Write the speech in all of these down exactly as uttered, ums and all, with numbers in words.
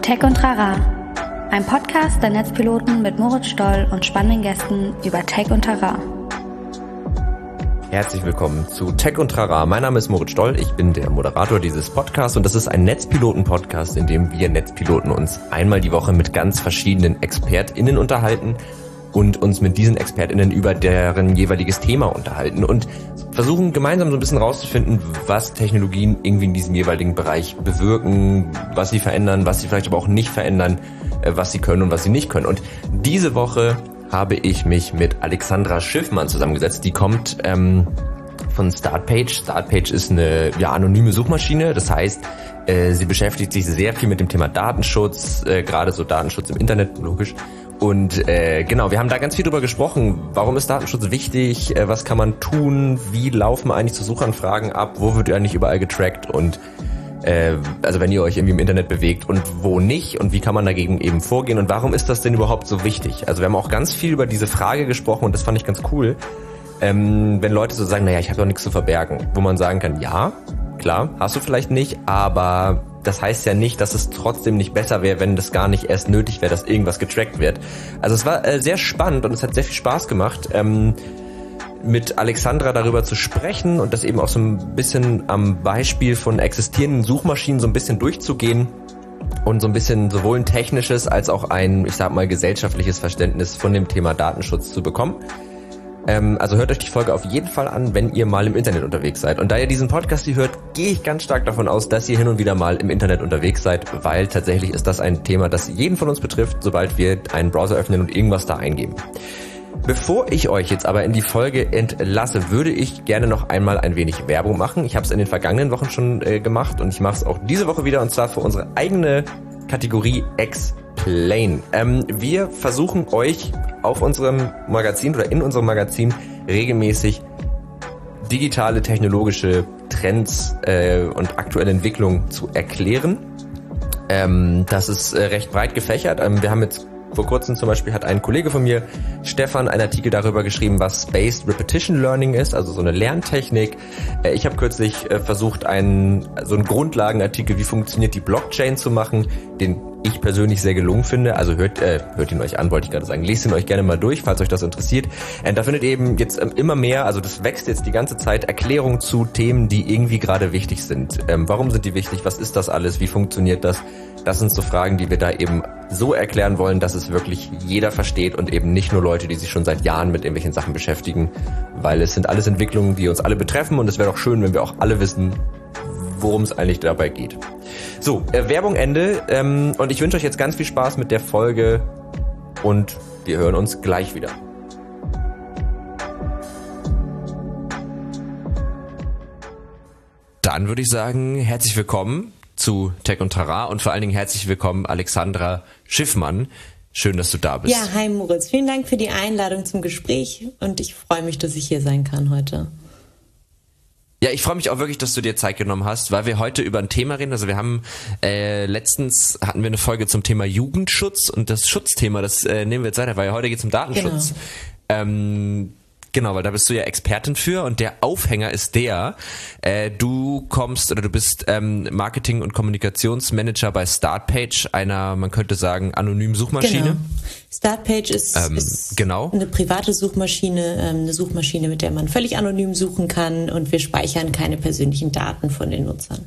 Tech und Trara, ein Podcast der Netzpiloten mit Moritz Stoll und spannenden Gästen über Tech und Trara. Herzlich willkommen zu Tech und Trara. Mein Name ist Moritz Stoll, ich bin der Moderator dieses Podcasts und das ist ein Netzpiloten-Podcast, in dem wir Netzpiloten uns einmal die Woche mit ganz verschiedenen ExpertInnen unterhalten und uns mit diesen ExpertInnen über deren jeweiliges Thema unterhalten und versuchen gemeinsam so ein bisschen rauszufinden, was Technologien irgendwie in diesem jeweiligen Bereich bewirken, was sie verändern, was sie vielleicht aber auch nicht verändern, was sie können und was sie nicht können. Und diese Woche habe ich mich mit Alexandra Schiffmann zusammengesetzt. Die kommt ähm, von Startpage. Startpage ist eine ja, anonyme Suchmaschine. Das heißt, äh, sie beschäftigt sich sehr viel mit dem Thema Datenschutz, äh, gerade so Datenschutz im Internet, logisch. Und äh, genau, wir haben da ganz viel drüber gesprochen. Warum ist Datenschutz wichtig? Äh, was kann man tun? Wie laufen eigentlich so Suchanfragen ab? Wo wird eigentlich überall getrackt? Und äh, also wenn ihr euch irgendwie im Internet bewegt und wo nicht? Und wie kann man dagegen eben vorgehen? Und warum ist das denn überhaupt so wichtig? Also wir haben auch ganz viel über diese Frage gesprochen und das fand ich ganz cool. Ähm, wenn Leute so sagen, naja, ich habe doch nichts zu verbergen. Wo man sagen kann, ja, klar, hast du vielleicht nicht, aber das heißt ja nicht, dass es trotzdem nicht besser wäre, wenn das gar nicht erst nötig wäre, dass irgendwas getrackt wird. Also es war äh, sehr spannend und es hat sehr viel Spaß gemacht, ähm, mit Alexandra darüber zu sprechen und das eben auch so ein bisschen am Beispiel von existierenden Suchmaschinen so ein bisschen durchzugehen und so ein bisschen sowohl ein technisches als auch ein, ich sag mal, gesellschaftliches Verständnis von dem Thema Datenschutz zu bekommen. Also hört euch die Folge auf jeden Fall an, wenn ihr mal im Internet unterwegs seid. Und da ihr diesen Podcast hier hört, gehe ich ganz stark davon aus, dass ihr hin und wieder mal im Internet unterwegs seid, weil tatsächlich ist das ein Thema, das jeden von uns betrifft, sobald wir einen Browser öffnen und irgendwas da eingeben. Bevor ich euch jetzt aber in die Folge entlasse, würde ich gerne noch einmal ein wenig Werbung machen. Ich habe es in den vergangenen Wochen schon äh, gemacht und ich mache es auch diese Woche wieder, und zwar für unsere eigene Kategorie Explain. Ähm, wir versuchen euch auf unserem Magazin oder in unserem Magazin regelmäßig digitale technologische Trends äh, und aktuelle Entwicklungen zu erklären. Ähm, das ist äh, recht breit gefächert. Ähm, wir haben jetzt vor kurzem zum Beispiel hat ein Kollege von mir, Stefan, einen Artikel darüber geschrieben, was Spaced Repetition Learning ist, also so eine Lerntechnik. Äh, ich habe kürzlich äh, versucht, einen so einen Grundlagenartikel, wie funktioniert die Blockchain, zu machen, den ich persönlich sehr gelungen finde. Also hört äh, hört ihn euch an, wollte ich gerade sagen. Lest ihn euch gerne mal durch, falls euch das interessiert. Und da findet ihr eben jetzt ähm, immer mehr, also das wächst jetzt die ganze Zeit, Erklärungen zu Themen, die irgendwie gerade wichtig sind. Ähm, warum sind die wichtig? Was ist das alles? Wie funktioniert das? Das sind so Fragen, die wir da eben so erklären wollen, dass es wirklich jeder versteht und eben nicht nur Leute, die sich schon seit Jahren mit irgendwelchen Sachen beschäftigen, weil es sind alles Entwicklungen, die uns alle betreffen und es wäre doch schön, wenn wir auch alle wissen, worum es eigentlich dabei geht. So, äh, Werbung Ende ähm, und ich wünsche euch jetzt ganz viel Spaß mit der Folge und wir hören uns gleich wieder. Dann würde ich sagen, herzlich willkommen zu Tech und Trara und vor allen Dingen herzlich willkommen Alexandra Schiffmann. Schön, dass du da bist. Ja, hi Moritz. Vielen Dank für die Einladung zum Gespräch und ich freue mich, dass ich hier sein kann heute. Ja, ich freue mich auch wirklich, dass du dir Zeit genommen hast, weil wir heute über ein Thema reden. Also wir haben äh, letztens hatten wir eine Folge zum Thema Jugendschutz und das Schutzthema, das äh, nehmen wir jetzt weiter, weil heute geht es um Datenschutz. Genau. Ähm, Genau, weil da bist du ja Expertin für und der Aufhänger ist der, äh, du kommst oder du bist ähm, Marketing- und Kommunikationsmanager bei Startpage, einer, man könnte sagen, anonymen Suchmaschine. Genau. Startpage ist, ähm, ist genau. eine private Suchmaschine, ähm, eine Suchmaschine, mit der man völlig anonym suchen kann und wir speichern keine persönlichen Daten von den Nutzern.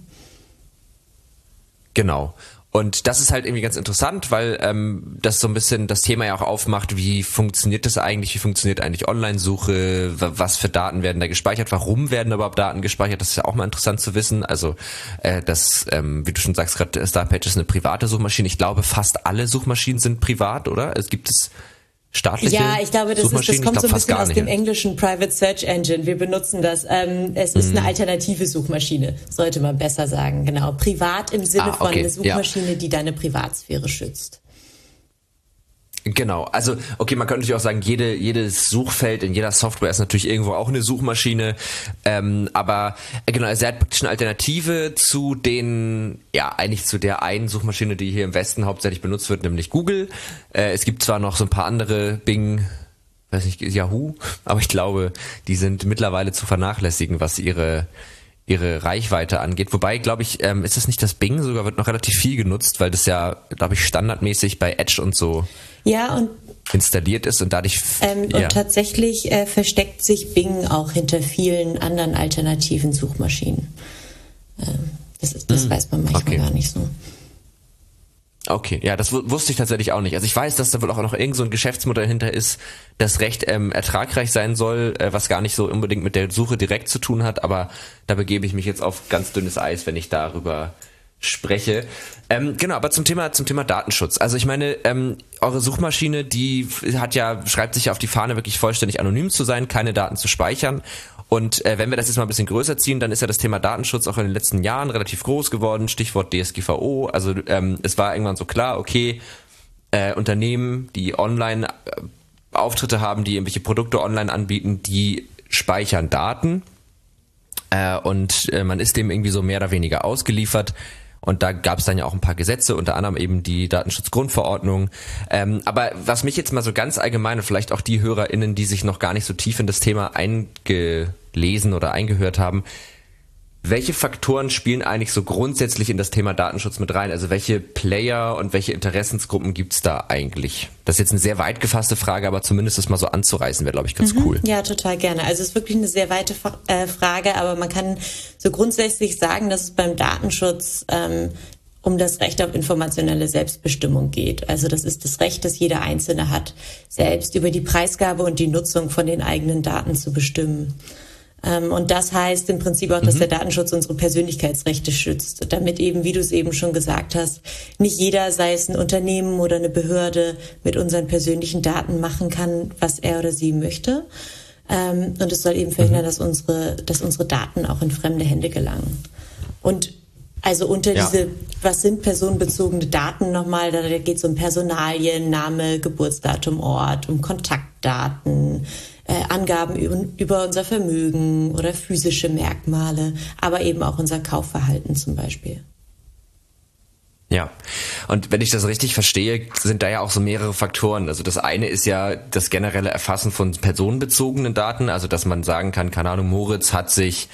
Genau. Und das ist halt irgendwie ganz interessant, weil ähm, das so ein bisschen das Thema ja auch aufmacht, wie funktioniert das eigentlich, wie funktioniert eigentlich Online-Suche, was für Daten werden da gespeichert, warum werden überhaupt Daten gespeichert, das ist ja auch mal interessant zu wissen. Also äh, das, ähm, wie du schon sagst, gerade Startpage ist eine private Suchmaschine. Ich glaube, fast alle Suchmaschinen sind privat, oder? Es gibt es staatliche Ja, ich glaube, das, ist, das kommt glaub, so ein bisschen aus nicht. dem englischen Private Search Engine. Wir benutzen das. Ähm, es ist mhm. eine alternative Suchmaschine, sollte man besser sagen. Genau, privat im Sinne ah, okay. von eine Suchmaschine, ja. die deine Privatsphäre schützt. Genau, also okay, man könnte natürlich auch sagen, jede jedes Suchfeld in jeder Software ist natürlich irgendwo auch eine Suchmaschine, ähm, aber äh, genau, also er hat praktisch eine Alternative zu den, ja eigentlich zu der einen Suchmaschine, die hier im Westen hauptsächlich benutzt wird, nämlich Google. Äh, es gibt zwar noch so ein paar andere, Bing, weiß nicht, Yahoo, aber ich glaube, die sind mittlerweile zu vernachlässigen, was ihre ihre Reichweite angeht. Wobei, glaube ich, ähm, ist das nicht das Bing, sogar wird noch relativ viel genutzt, weil das ja, glaube ich, standardmäßig bei Edge und so ja, und, installiert ist und dadurch... Ähm, ja. Und tatsächlich äh, versteckt sich Bing auch hinter vielen anderen alternativen Suchmaschinen. Ähm, das ist, das hm. weiß man manchmal okay. gar nicht so. Okay, ja, das w- wusste ich tatsächlich auch nicht. Also ich weiß, dass da wohl auch noch irgend so ein Geschäftsmodell hinter ist, das recht ähm, ertragreich sein soll, äh, was gar nicht so unbedingt mit der Suche direkt zu tun hat, aber da begebe ich mich jetzt auf ganz dünnes Eis, wenn ich darüber spreche. Ähm, genau, aber zum Thema zum Thema Datenschutz. Also ich meine, ähm, eure Suchmaschine, die hat ja, schreibt sich ja auf die Fahne, wirklich vollständig anonym zu sein, keine Daten zu speichern. Und äh, wenn wir das jetzt mal ein bisschen größer ziehen, dann ist ja das Thema Datenschutz auch in den letzten Jahren relativ groß geworden. Stichwort D S G V O. Also ähm, es war irgendwann so klar, okay, äh, Unternehmen, die online äh, Auftritte haben, die irgendwelche Produkte online anbieten, die speichern Daten. Äh, und äh, man ist dem irgendwie so mehr oder weniger ausgeliefert. Und da gab es dann ja auch ein paar Gesetze, unter anderem eben die Datenschutzgrundverordnung. Ähm, aber was mich jetzt mal so ganz allgemein und vielleicht auch die HörerInnen, die sich noch gar nicht so tief in das Thema eingelesen oder eingehört haben, welche Faktoren spielen eigentlich so grundsätzlich in das Thema Datenschutz mit rein? Also welche Player und welche Interessensgruppen gibt's da eigentlich? Das ist jetzt eine sehr weit gefasste Frage, aber zumindest das mal so anzureißen wäre, glaube ich, ganz mhm. cool. Ja, total gerne. Also es ist wirklich eine sehr weite äh, Frage, aber man kann so grundsätzlich sagen, dass es beim Datenschutz ähm, um das Recht auf informationelle Selbstbestimmung geht. Also das ist das Recht, das jeder Einzelne hat, selbst über die Preisgabe und die Nutzung von den eigenen Daten zu bestimmen. Und das heißt im Prinzip auch, dass mhm. der Datenschutz unsere Persönlichkeitsrechte schützt, damit eben, wie du es eben schon gesagt hast, nicht jeder, sei es ein Unternehmen oder eine Behörde, mit unseren persönlichen Daten machen kann, was er oder sie möchte. Und es soll eben verhindern, mhm. dass unsere, dass unsere Daten auch in fremde Hände gelangen. Und also unter ja. diese, was sind personenbezogene Daten nochmal, da geht es um Personalien, Name, Geburtsdatum, Ort, um Kontaktdaten, Äh, Angaben über, über unser Vermögen oder physische Merkmale, aber eben auch unser Kaufverhalten zum Beispiel. Ja, und wenn ich das richtig verstehe, sind da ja auch so mehrere Faktoren. Also das eine ist ja das generelle Erfassen von personenbezogenen Daten, also dass man sagen kann, keine Ahnung, Moritz hat sich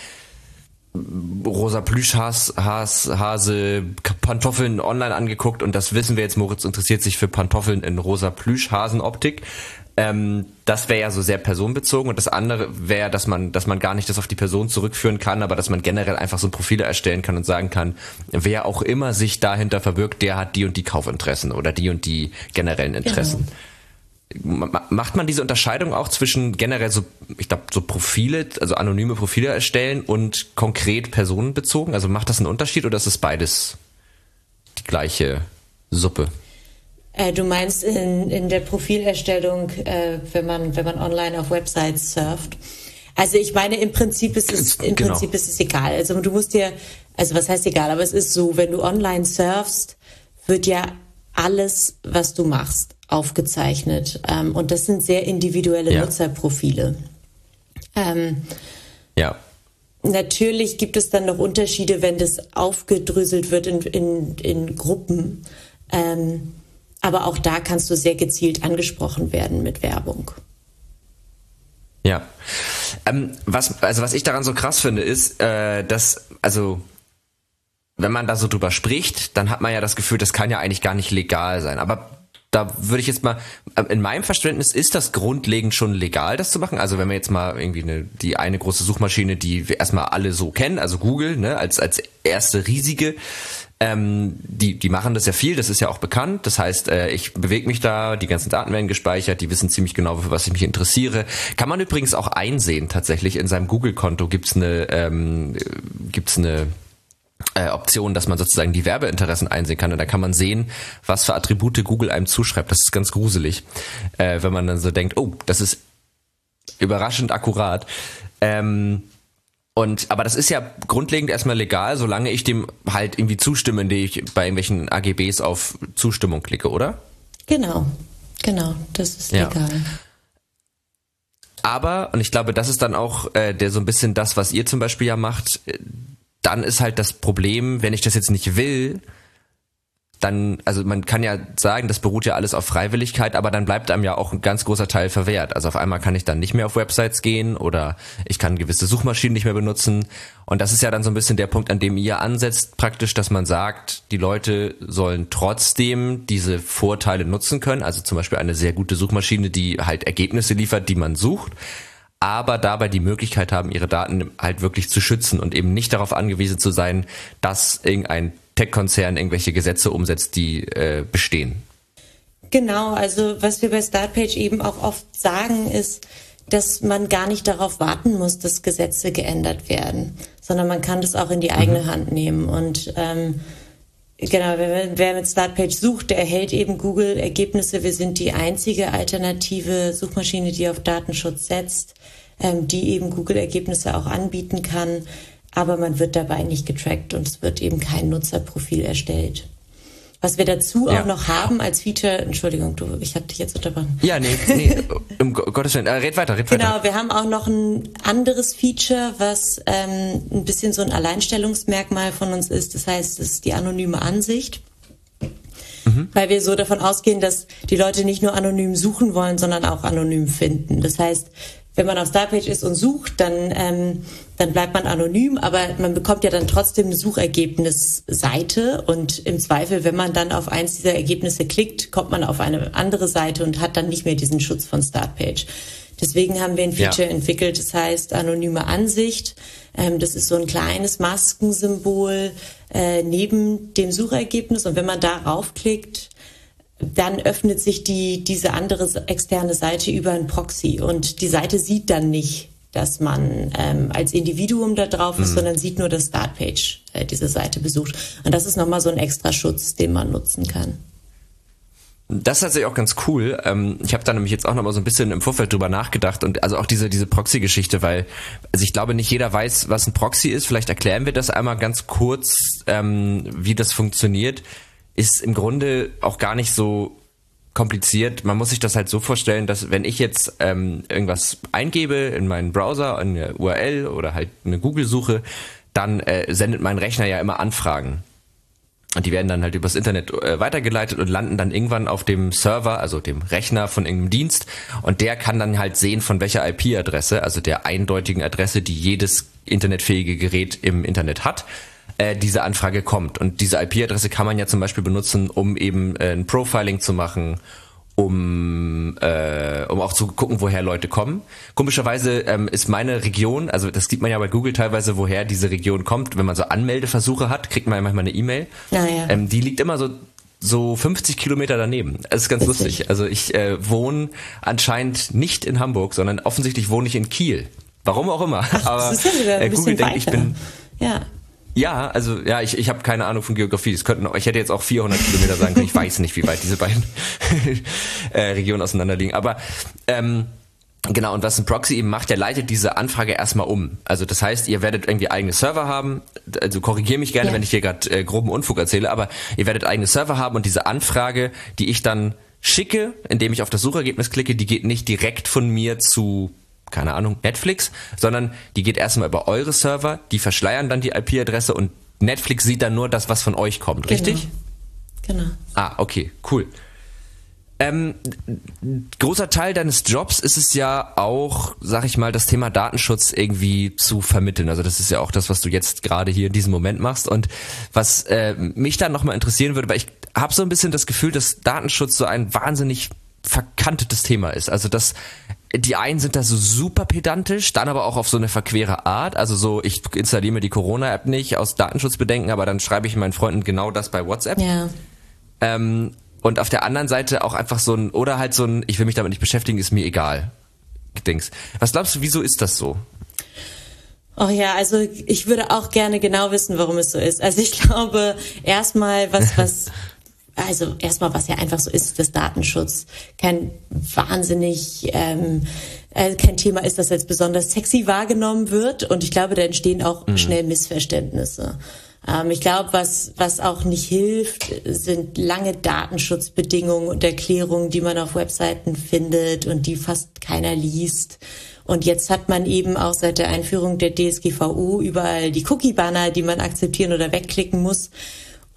rosa Plüschhase Pantoffeln online angeguckt und das wissen wir jetzt, Moritz interessiert sich für Pantoffeln in rosa Plüschhasenoptik. Ähm, das wäre ja so sehr personenbezogen und das andere wäre, dass man, dass man gar nicht das auf die Person zurückführen kann, aber dass man generell einfach so Profile erstellen kann und sagen kann, wer auch immer sich dahinter verbirgt, der hat die und die Kaufinteressen oder die und die generellen Interessen. Genau. Macht man diese Unterscheidung auch zwischen generell so, ich glaube, so Profile, also anonyme Profile erstellen und konkret personenbezogen? Also macht das einen Unterschied oder ist es beides die gleiche Suppe? Äh, du meinst in, in der Profilerstellung, äh, wenn man, wenn man online auf Websites surft? Also ich meine, im Prinzip ist es, im genau. Prinzip ist es egal. Also du musst dir, also was heißt egal, aber es ist so, wenn du online surfst, wird ja alles, was du machst, aufgezeichnet. Ähm, und das sind sehr individuelle ja. Nutzerprofile. Ähm, ja. Natürlich gibt es dann noch Unterschiede, wenn das aufgedröselt wird in, in, in Gruppen. Ähm, aber auch da kannst du sehr gezielt angesprochen werden mit Werbung. Ja. Ähm, was, also was ich daran so krass finde, ist, äh, dass, also wenn man da so drüber spricht, dann hat man ja das Gefühl, das kann ja eigentlich gar nicht legal sein. Aber da würde ich jetzt mal, in meinem Verständnis ist das grundlegend schon legal, das zu machen. Also wenn wir jetzt mal irgendwie eine, die eine große Suchmaschine, die wir erstmal alle so kennen, also Google, ne, als, als erste riesige, ähm, die, die machen das ja viel, das ist ja auch bekannt. Das heißt, äh, ich bewege mich da, die ganzen Daten werden gespeichert, die wissen ziemlich genau, für was ich mich interessiere. Kann man übrigens auch einsehen, tatsächlich, in seinem Google-Konto gibt's eine, ähm, gibt's eine, Äh, Option, dass man sozusagen die Werbeinteressen einsehen kann und da kann man sehen, was für Attribute Google einem zuschreibt. Das ist ganz gruselig, äh, wenn man dann so denkt, oh, das ist überraschend akkurat. Ähm, und aber das ist ja grundlegend erstmal legal, solange ich dem halt irgendwie zustimme, indem ich bei irgendwelchen A G Bs auf Zustimmung klicke, oder? Genau, genau, das ist legal. Ja. Aber, und ich glaube, das ist dann auch äh, der so ein bisschen das, was ihr zum Beispiel ja macht, dann ist halt das Problem, wenn ich das jetzt nicht will, dann, also man kann ja sagen, das beruht ja alles auf Freiwilligkeit, aber dann bleibt einem ja auch ein ganz großer Teil verwehrt. Also auf einmal kann ich dann nicht mehr auf Websites gehen oder ich kann gewisse Suchmaschinen nicht mehr benutzen. Und das ist ja dann so ein bisschen der Punkt, an dem ihr ansetzt, praktisch, dass man sagt, die Leute sollen trotzdem diese Vorteile nutzen können. Also zum Beispiel eine sehr gute Suchmaschine, die halt Ergebnisse liefert, die man sucht, aber dabei die Möglichkeit haben, ihre Daten halt wirklich zu schützen und eben nicht darauf angewiesen zu sein, dass irgendein Tech-Konzern irgendwelche Gesetze umsetzt, die äh, bestehen. Genau, also was wir bei Startpage eben auch oft sagen, ist, dass man gar nicht darauf warten muss, dass Gesetze geändert werden, sondern man kann das auch in die eigene mhm. Hand nehmen. Und ähm, genau, wer, wer mit Startpage sucht, der erhält eben Google-Ergebnisse. Wir sind die einzige alternative Suchmaschine, die auf Datenschutz setzt, ähm, die eben Google-Ergebnisse auch anbieten kann. Aber man wird dabei nicht getrackt und es wird eben kein Nutzerprofil erstellt. Was wir dazu ja. auch noch haben als Feature, Entschuldigung, du, ich habe dich jetzt unterbrochen. Ja, nee, nee, um Gottes Willen, äh, red weiter, red genau, weiter. Genau, wir haben auch noch ein anderes Feature, was ähm, ein bisschen so ein Alleinstellungsmerkmal von uns ist. Das heißt, es ist die anonyme Ansicht. Mhm. Weil wir so davon ausgehen, dass die Leute nicht nur anonym suchen wollen, sondern auch anonym finden. Das heißt, wenn man auf Startpage ist und sucht, dann, ähm, dann bleibt man anonym, aber man bekommt ja dann trotzdem eine Suchergebnisseite und im Zweifel, wenn man dann auf eins dieser Ergebnisse klickt, kommt man auf eine andere Seite und hat dann nicht mehr diesen Schutz von Startpage. Deswegen haben wir ein Feature ja. entwickelt, das heißt anonyme Ansicht. Ähm, das ist so ein kleines Maskensymbol äh, neben dem Suchergebnis und wenn man da raufklickt, dann öffnet sich die diese andere externe Seite über ein Proxy und die Seite sieht dann nicht, dass man ähm, als Individuum da drauf ist, mhm. sondern sieht nur, dass Startpage äh, diese Seite besucht. Und das ist nochmal so ein extra Schutz, den man nutzen kann. Das ist tatsächlich auch ganz cool. Ähm, ich habe da nämlich jetzt auch nochmal so ein bisschen im Vorfeld drüber nachgedacht und also auch diese diese Proxy-Geschichte, weil also ich glaube nicht jeder weiß, was ein Proxy ist. Vielleicht erklären wir das einmal ganz kurz, ähm, wie das funktioniert. Ist im Grunde auch gar nicht so kompliziert. Man muss sich das halt so vorstellen, dass wenn ich jetzt ähm, irgendwas eingebe in meinen Browser, eine U R L oder halt eine Google-Suche, dann äh, sendet mein Rechner ja immer Anfragen. Und die werden dann halt übers Internet äh, weitergeleitet und landen dann irgendwann auf dem Server, also dem Rechner von irgendeinem Dienst. Und der kann dann halt sehen, von welcher I P-Adresse, also der eindeutigen Adresse, die jedes internetfähige Gerät im Internet hat, diese Anfrage kommt. Und diese I P-Adresse kann man ja zum Beispiel benutzen, um eben äh, ein Profiling zu machen, um äh, um auch zu gucken, woher Leute kommen. Komischerweise ähm, ist meine Region, also das sieht man ja bei Google teilweise, woher diese Region kommt. Wenn man so Anmeldeversuche hat, kriegt man ja manchmal eine E-Mail. Ja, ja. Ähm, die liegt immer so so fünfzig Kilometer daneben. Das ist ganz Witzig. lustig. Also ich äh, wohne anscheinend nicht in Hamburg, sondern offensichtlich wohne ich in Kiel. Warum auch immer. Ach, aber das ist ja sogar ein äh, Google denkt, ich bin... Ja. Ja, also ja, ich ich habe keine Ahnung von Geografie. Es könnten, ich hätte jetzt auch vierhundert Kilometer sagen können. Ich weiß nicht, wie weit diese beiden äh, Regionen auseinander liegen. Aber ähm, genau, und was ein Proxy eben macht, der leitet diese Anfrage erstmal um. Also das heißt, ihr werdet irgendwie eigene Server haben. Also korrigiere mich gerne, ja. wenn ich hier gerade äh, groben Unfug erzähle. Aber ihr werdet eigene Server haben und diese Anfrage, die ich dann schicke, indem ich auf das Suchergebnis klicke, die geht nicht direkt von mir zu... keine Ahnung, Netflix, sondern die geht erstmal über eure Server, die verschleiern dann die I P-Adresse und Netflix sieht dann nur das, was von euch kommt, richtig? Genau. genau. Ah, okay, cool. Ähm, großer Teil deines Jobs ist es ja auch, sag ich mal, das Thema Datenschutz irgendwie zu vermitteln. Also das ist ja auch das, was du jetzt gerade hier in diesem Moment machst. Und was äh, mich dann nochmal interessieren würde, weil ich habe so ein bisschen das Gefühl, dass Datenschutz so ein wahnsinnig verkantetes Thema ist. Also das die einen sind da so super pedantisch, dann aber auch auf so eine verquere Art. Also so, ich installiere mir die Corona-App nicht aus Datenschutzbedenken, aber dann schreibe ich meinen Freunden genau das bei WhatsApp. Ja. Ähm, und auf der anderen Seite auch einfach so ein, oder halt so ein, ich will mich damit nicht beschäftigen, ist mir egal. Dings. Was glaubst du, wieso ist das so? Oh ja, also ich würde auch gerne genau wissen, warum es so ist. Also ich glaube, erstmal was, was Also erstmal, was ja einfach so ist, dass Datenschutz kein wahnsinnig, ähm, äh, kein Thema ist, das als besonders sexy wahrgenommen wird. Und ich glaube, da entstehen auch mhm. schnell Missverständnisse. Ähm, ich glaube, was was auch nicht hilft, sind lange Datenschutzbedingungen und Erklärungen, die man auf Webseiten findet und die fast keiner liest. Und jetzt hat man eben auch seit der Einführung der D S G V O überall die Cookie-Banner, die man akzeptieren oder wegklicken muss.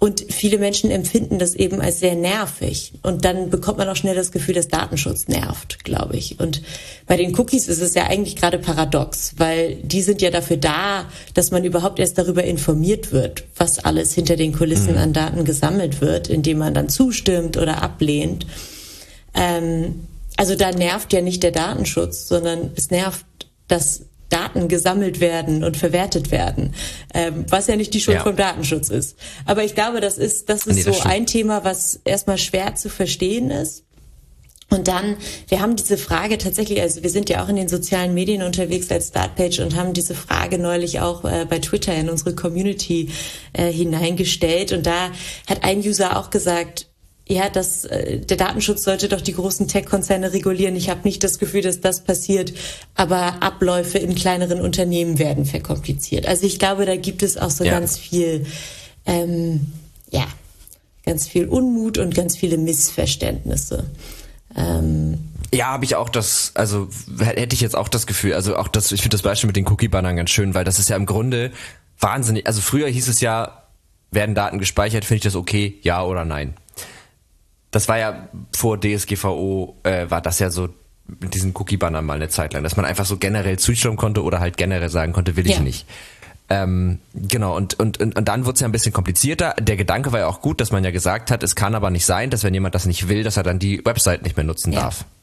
Und viele Menschen empfinden das eben als sehr nervig. Und dann bekommt man auch schnell das Gefühl, dass Datenschutz nervt, glaube ich. Und bei den Cookies ist es ja eigentlich gerade paradox, weil die sind ja dafür da, dass man überhaupt erst darüber informiert wird, was alles hinter den Kulissen mhm. an Daten gesammelt wird, indem man dann zustimmt oder ablehnt. Ähm, also da nervt ja nicht der Datenschutz, sondern es nervt, dass Daten gesammelt werden und verwertet werden, ähm, was ja nicht die Schuld ja. vom Datenschutz ist. Aber ich glaube, das ist das ist nee, das so stimmt. ein Thema, was erstmal schwer zu verstehen ist. Und dann, wir haben diese Frage tatsächlich, also wir sind ja auch in den sozialen Medien unterwegs als Startpage und haben diese Frage neulich auch äh, bei Twitter in unsere Community äh, hineingestellt. Und da hat ein User auch gesagt, ja, das, äh, der Datenschutz sollte doch die großen Tech-Konzerne regulieren. Ich habe nicht das Gefühl, dass das passiert, aber Abläufe in kleineren Unternehmen werden verkompliziert. Also ich glaube, da gibt es auch so ja. ganz viel, ähm, ja, ganz viel Unmut und ganz viele Missverständnisse. Ähm, ja, habe ich auch das, also hätte ich jetzt auch das Gefühl, also auch das, ich finde das Beispiel mit den Cookie-Bannern ganz schön, weil das ist ja im Grunde wahnsinnig, also früher hieß es ja, werden Daten gespeichert, finde ich das okay, ja oder nein. Das war ja vor D S G V O, äh, war das ja so mit diesen Cookie-Bannern mal eine Zeit lang, dass man einfach so generell zustimmen konnte oder halt generell sagen konnte, will ich ja. nicht. Ähm, genau, und, und, und, und dann wurde es ja ein bisschen komplizierter. Der Gedanke war ja auch gut, dass man ja gesagt hat, es kann aber nicht sein, dass wenn jemand das nicht will, dass er dann die Website nicht mehr nutzen ja. darf.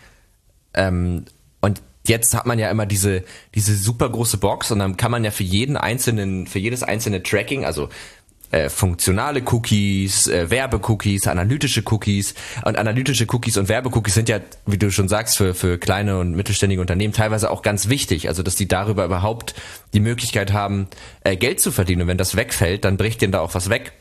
Ähm, und jetzt hat man ja immer diese, diese super große Box und dann kann man ja für jeden einzelnen, für jedes einzelne Tracking, also Äh, funktionale Cookies, äh, Werbecookies, analytische Cookies und analytische Cookies und Werbecookies sind ja, wie du schon sagst, für für kleine und mittelständige Unternehmen teilweise auch ganz wichtig, also dass die darüber überhaupt die Möglichkeit haben, äh, Geld zu verdienen und wenn das wegfällt, dann bricht denen da auch was weg.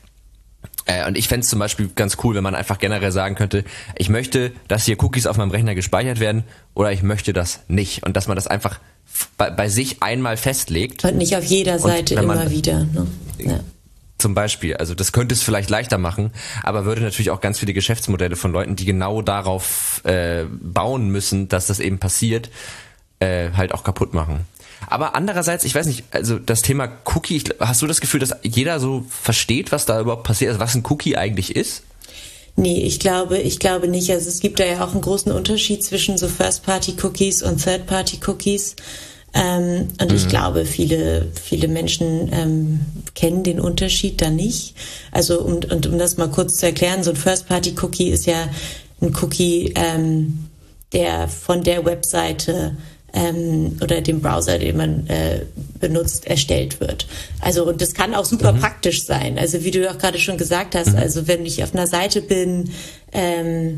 Äh, und ich fände es zum Beispiel ganz cool, wenn man einfach generell sagen könnte, ich möchte, dass hier Cookies auf meinem Rechner gespeichert werden oder ich möchte das nicht und dass man das einfach bei, bei sich einmal festlegt. Und nicht auf jeder Seite immer wieder, ne? Ja. Zum Beispiel, also das könnte es vielleicht leichter machen, aber würde natürlich auch ganz viele Geschäftsmodelle von Leuten, die genau darauf äh, bauen müssen, dass das eben passiert, äh, halt auch kaputt machen. Aber andererseits, ich weiß nicht, also das Thema Cookie, hast du das Gefühl, dass jeder so versteht, was da überhaupt passiert, also was ein Cookie eigentlich ist? Nee, ich glaube, ich glaube nicht. Also es gibt da ja auch einen großen Unterschied zwischen so First-Party-Cookies und Third-Party-Cookies. Ähm, und mhm. ich glaube, viele, viele Menschen ähm, kennen den Unterschied da nicht. Also um, und um das mal kurz zu erklären, so ein First-Party-Cookie ist ja ein Cookie, ähm, der von der Webseite ähm, oder dem Browser, den man äh, benutzt, erstellt wird. Also und das kann auch super mhm. praktisch sein. Also wie du auch gerade schon gesagt hast, mhm. also wenn ich auf einer Seite bin ähm,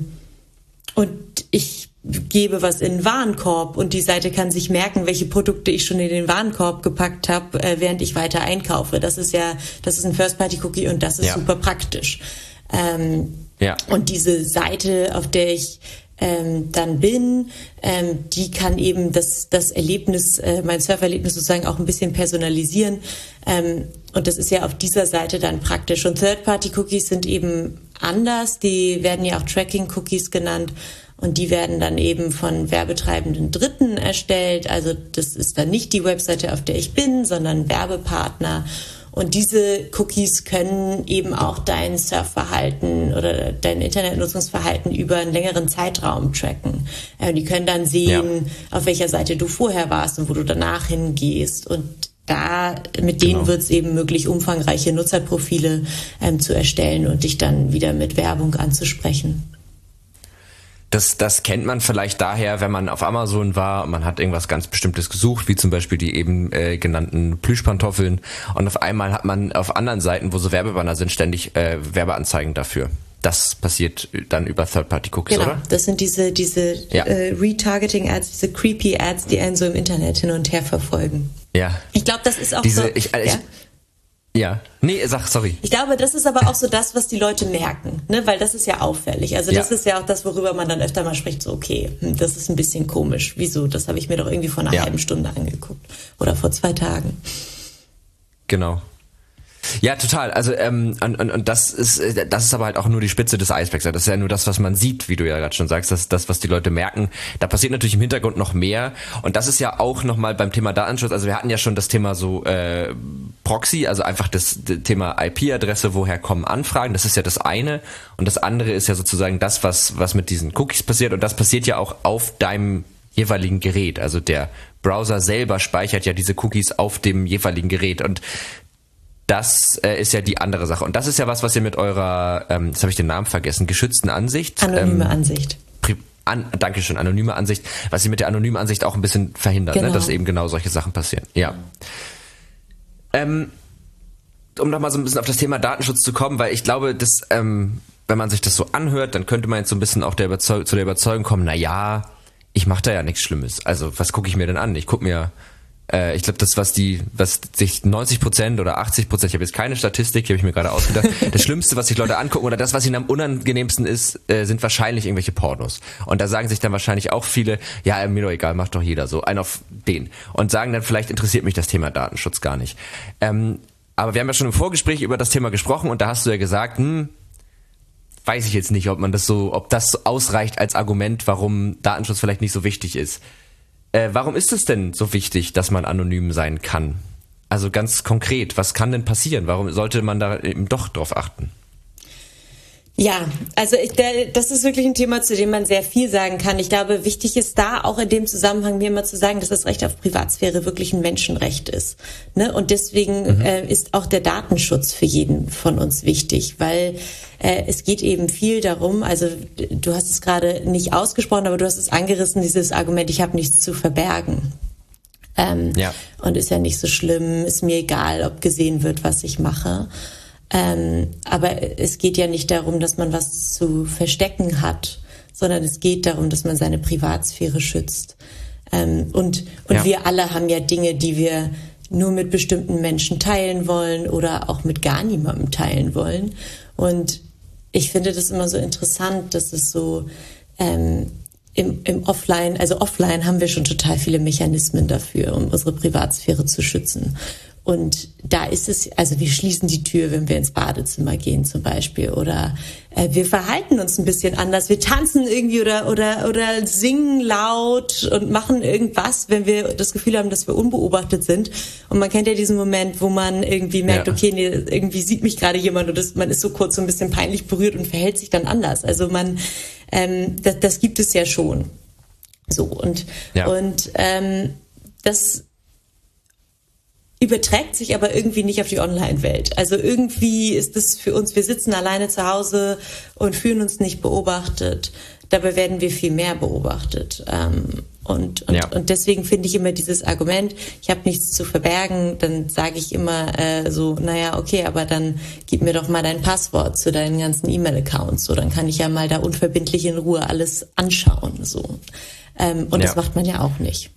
und ich gebe was in den Warenkorb und die Seite kann sich merken, welche Produkte ich schon in den Warenkorb gepackt habe, äh, während ich weiter einkaufe. Das ist ja, das ist ein First-Party-Cookie und das ist ja. super praktisch. Ähm, ja. Und diese Seite, auf der ich ähm, dann bin, ähm, die kann eben das, das Erlebnis, äh, mein Surferlebnis sozusagen auch ein bisschen personalisieren. Ähm, und das ist ja auf dieser Seite dann praktisch. Und Third-Party-Cookies sind eben anders. Die werden ja auch Tracking-Cookies genannt. Und die werden dann eben von werbetreibenden Dritten erstellt. Also das ist dann nicht die Webseite, auf der ich bin, sondern Werbepartner. Und diese Cookies können eben auch dein Surfverhalten oder dein Internetnutzungsverhalten über einen längeren Zeitraum tracken. Äh, die können dann sehen, ja. auf welcher Seite du vorher warst und wo du danach hingehst. Und da, mit denen genau. wird es eben möglich, umfangreiche Nutzerprofile ähm, zu erstellen und dich dann wieder mit Werbung anzusprechen. Das, das kennt man vielleicht daher, wenn man auf Amazon war und man hat irgendwas ganz Bestimmtes gesucht, wie zum Beispiel die eben äh, genannten Plüschpantoffeln und auf einmal hat man auf anderen Seiten, wo so Werbebanner sind, ständig äh, Werbeanzeigen dafür. Das passiert dann über Third-Party-Cookies, genau, oder? Genau, das sind diese, diese ja. äh, Retargeting-Ads, diese Creepy-Ads, die einen so im Internet hin und her verfolgen. Ja. Ich glaube, das ist auch diese, so... Ich, ich, ja? Ja, nee, sag, sorry. Ich glaube, das ist aber auch so das, was die Leute merken, ne? Weil das ist ja auffällig. Also das ja. ist ja auch das, worüber man dann öfter mal spricht, so okay, das ist ein bisschen komisch. Wieso? Das habe ich mir doch irgendwie vor einer ja. halben Stunde angeguckt oder vor zwei Tagen. Genau. Ja, total. Also ähm, und, und, und das ist das ist aber halt auch nur die Spitze des Eisbergs. Das ist ja nur das, was man sieht, wie du ja gerade schon sagst. Das ist das, was die Leute merken. Da passiert natürlich im Hintergrund noch mehr. Und das ist ja auch nochmal beim Thema Datenschutz. Also wir hatten ja schon das Thema so äh, Proxy, also einfach das, das Thema I P-Adresse, woher kommen Anfragen. Das ist ja das eine. Und das andere ist ja sozusagen das, was was mit diesen Cookies passiert. Und das passiert ja auch auf deinem jeweiligen Gerät. Also der Browser selber speichert ja diese Cookies auf dem jeweiligen Gerät. Und das äh, ist ja die andere Sache. Und das ist ja was, was ihr mit eurer, ähm, jetzt habe ich den Namen vergessen, geschützten Ansicht. Anonyme ähm, Ansicht. Pri- an, Dankeschön, anonyme Ansicht. Was ihr mit der anonymen Ansicht auch ein bisschen verhindert, genau. ne? Dass eben genau solche Sachen passieren. Ja. Ähm, um nochmal so ein bisschen auf das Thema Datenschutz zu kommen, weil ich glaube, dass, ähm, wenn man sich das so anhört, dann könnte man jetzt so ein bisschen auch der Überzeug- zu der Überzeugung kommen, na ja, ich mache da ja nichts Schlimmes. Also was gucke ich mir denn an? Ich gucke mir Ich glaube, das, was die, was sich neunzig Prozent oder achtzig Prozent, ich habe jetzt keine Statistik, die habe ich mir gerade ausgedacht, das Schlimmste, was sich Leute angucken oder das, was ihnen am unangenehmsten ist, äh, sind wahrscheinlich irgendwelche Pornos. Und da sagen sich dann wahrscheinlich auch viele, ja, mir doch egal, macht doch jeder so, ein auf den. Und sagen dann, vielleicht interessiert mich das Thema Datenschutz gar nicht. Ähm, aber wir haben ja schon im Vorgespräch über das Thema gesprochen und da hast du ja gesagt, hm, weiß ich jetzt nicht, ob man das so, ob das so ausreicht als Argument, warum Datenschutz vielleicht nicht so wichtig ist. Äh, warum ist es denn so wichtig, dass man anonym sein kann? Also ganz konkret, was kann denn passieren? Warum sollte man da eben doch drauf achten? Ja, also ich, der, das ist wirklich ein Thema, zu dem man sehr viel sagen kann. Ich glaube, wichtig ist da auch in dem Zusammenhang mir immer zu sagen, dass das Recht auf Privatsphäre wirklich ein Menschenrecht ist. Ne? Und deswegen mhm. äh, ist auch der Datenschutz für jeden von uns wichtig, weil äh, es geht eben viel darum, also du hast es gerade nicht ausgesprochen, aber du hast es angerissen, dieses Argument, ich habe nichts zu verbergen. Ähm, ja. Und ist ja nicht so schlimm, ist mir egal, ob gesehen wird, was ich mache. Ähm, aber es geht ja nicht darum, dass man was zu verstecken hat, sondern es geht darum, dass man seine Privatsphäre schützt. Ähm, und und ja. wir alle haben ja Dinge, die wir nur mit bestimmten Menschen teilen wollen oder auch mit gar niemandem teilen wollen. Und ich finde das immer so interessant, dass es so ähm, im, im Offline, also offline haben wir schon total viele Mechanismen dafür, um unsere Privatsphäre zu schützen. Und da ist es, also wir schließen die Tür, wenn wir ins Badezimmer gehen zum Beispiel, oder äh, wir verhalten uns ein bisschen anders, wir tanzen irgendwie oder oder oder singen laut und machen irgendwas, wenn wir das Gefühl haben, dass wir unbeobachtet sind. Und man kennt ja diesen Moment, wo man irgendwie merkt, ja. okay, nee, irgendwie sieht mich gerade jemand und das, man ist so kurz so ein bisschen peinlich berührt und verhält sich dann anders. Also man, ähm, das, das gibt es ja schon. So und ja. und ähm, das überträgt sich aber irgendwie nicht auf die Online-Welt. Also irgendwie ist das für uns, wir sitzen alleine zu Hause und fühlen uns nicht beobachtet. Dabei werden wir viel mehr beobachtet. Und, und, ja. und deswegen finde ich immer dieses Argument, ich habe nichts zu verbergen, dann sage ich immer äh, so, naja, okay, aber dann gib mir doch mal dein Passwort zu deinen ganzen E-Mail-Accounts. So, dann kann ich ja mal da unverbindlich in Ruhe alles anschauen. So. Ähm, und ja. das macht man ja auch nicht.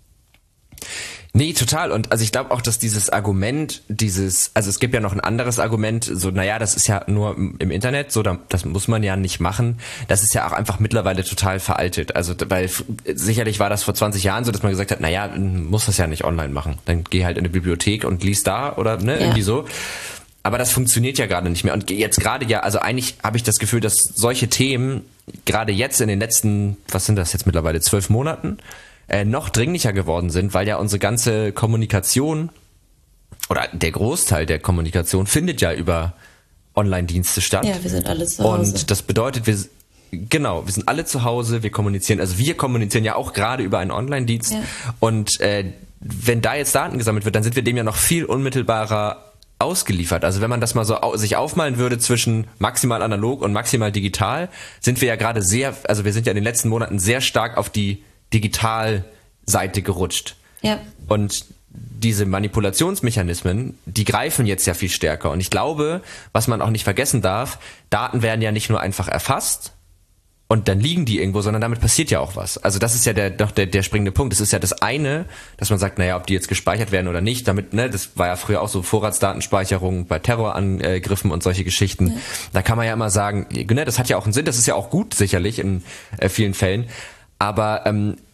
Nee, total. Und also ich glaube auch, dass dieses Argument, dieses, also es gibt ja noch ein anderes Argument, so, naja, das ist ja nur im Internet, so, das muss man ja nicht machen. Das ist ja auch einfach mittlerweile total veraltet. Also, weil sicherlich war das vor zwanzig Jahren so, dass man gesagt hat, naja, muss das ja nicht online machen. Dann geh halt in eine Bibliothek und lies da oder, ne, ja. irgendwie so. Aber das funktioniert ja gerade nicht mehr. Und jetzt gerade ja, also eigentlich habe ich das Gefühl, dass solche Themen gerade jetzt in den letzten, was sind das jetzt mittlerweile, zwölf Monaten, Äh, noch dringlicher geworden sind, weil ja unsere ganze Kommunikation oder der Großteil der Kommunikation findet ja über Online-Dienste statt. Ja, wir sind alle zu Hause. Und das bedeutet, wir genau, wir sind alle zu Hause, wir kommunizieren, also wir kommunizieren ja auch gerade über einen Online-Dienst. Ja. Und äh, wenn da jetzt Daten gesammelt wird, dann sind wir dem ja noch viel unmittelbarer ausgeliefert. Also wenn man das mal so au- sich aufmalen würde zwischen maximal analog und maximal digital, sind wir ja gerade sehr, also wir sind ja in den letzten Monaten sehr stark auf die Digitalseite gerutscht. Ja. Und diese Manipulationsmechanismen, die greifen jetzt ja viel stärker. Und ich glaube, was man auch nicht vergessen darf, Daten werden ja nicht nur einfach erfasst und dann liegen die irgendwo, sondern damit passiert ja auch was. Also das ist ja der, doch der, der springende Punkt. Es ist ja das eine, dass man sagt, naja, ob die jetzt gespeichert werden oder nicht, damit, ne, das war ja früher auch so Vorratsdatenspeicherung bei Terrorangriffen und solche Geschichten. Ja. Da kann man ja immer sagen, ne, das hat ja auch einen Sinn, das ist ja auch gut sicherlich in äh, vielen Fällen. Aber ähm,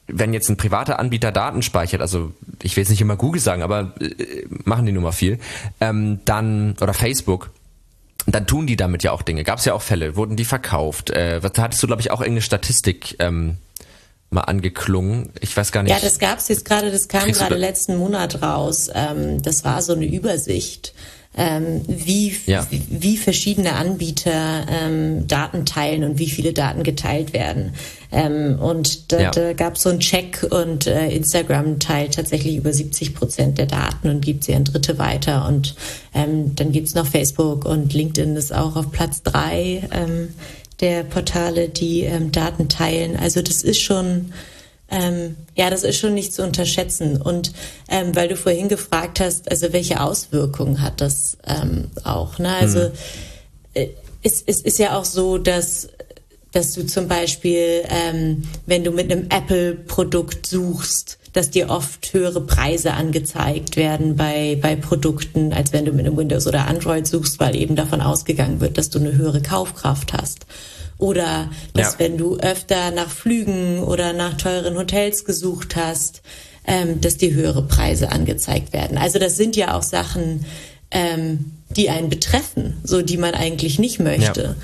wenn jetzt ein privater Anbieter Daten speichert, also ich will jetzt nicht immer Google sagen, aber äh, machen die nun mal viel, ähm, dann, oder Facebook, dann tun die damit ja auch Dinge. Gab es ja auch Fälle, wurden die verkauft. Äh, da hattest du, glaube ich, auch irgendeine Statistik ähm, mal angeklungen. Ich weiß gar nicht. Ja, das gab's jetzt gerade, das kam gerade letzten Monat raus. Ähm, das war so eine Übersicht, ähm, wie, ja. wie, wie verschiedene Anbieter ähm, Daten teilen und wie viele Daten geteilt werden. Ähm, und da, ja. da gab's so einen Check und äh, Instagram teilt tatsächlich über siebzig Prozent der Daten und gibt sie an Dritte weiter. Und ähm, dann gibt's noch Facebook und LinkedIn ist auch auf Platz drei ähm, der Portale, die ähm, Daten teilen. Also das ist schon, ähm, ja, das ist schon nicht zu unterschätzen. Und ähm, weil du vorhin gefragt hast, also welche Auswirkungen hat das ähm, auch? Ne? Also mhm. äh, es, es ist ja auch so, dass dass du zum Beispiel, ähm, wenn du mit einem Apple-Produkt suchst, dass dir oft höhere Preise angezeigt werden bei, bei Produkten, als wenn du mit einem Windows oder Android suchst, weil eben davon ausgegangen wird, dass du eine höhere Kaufkraft hast. Oder dass ja. wenn du öfter nach Flügen oder nach teuren Hotels gesucht hast, ähm, dass dir höhere Preise angezeigt werden. Also das sind ja auch Sachen, ähm, die einen betreffen, so die man eigentlich nicht möchte. Ja.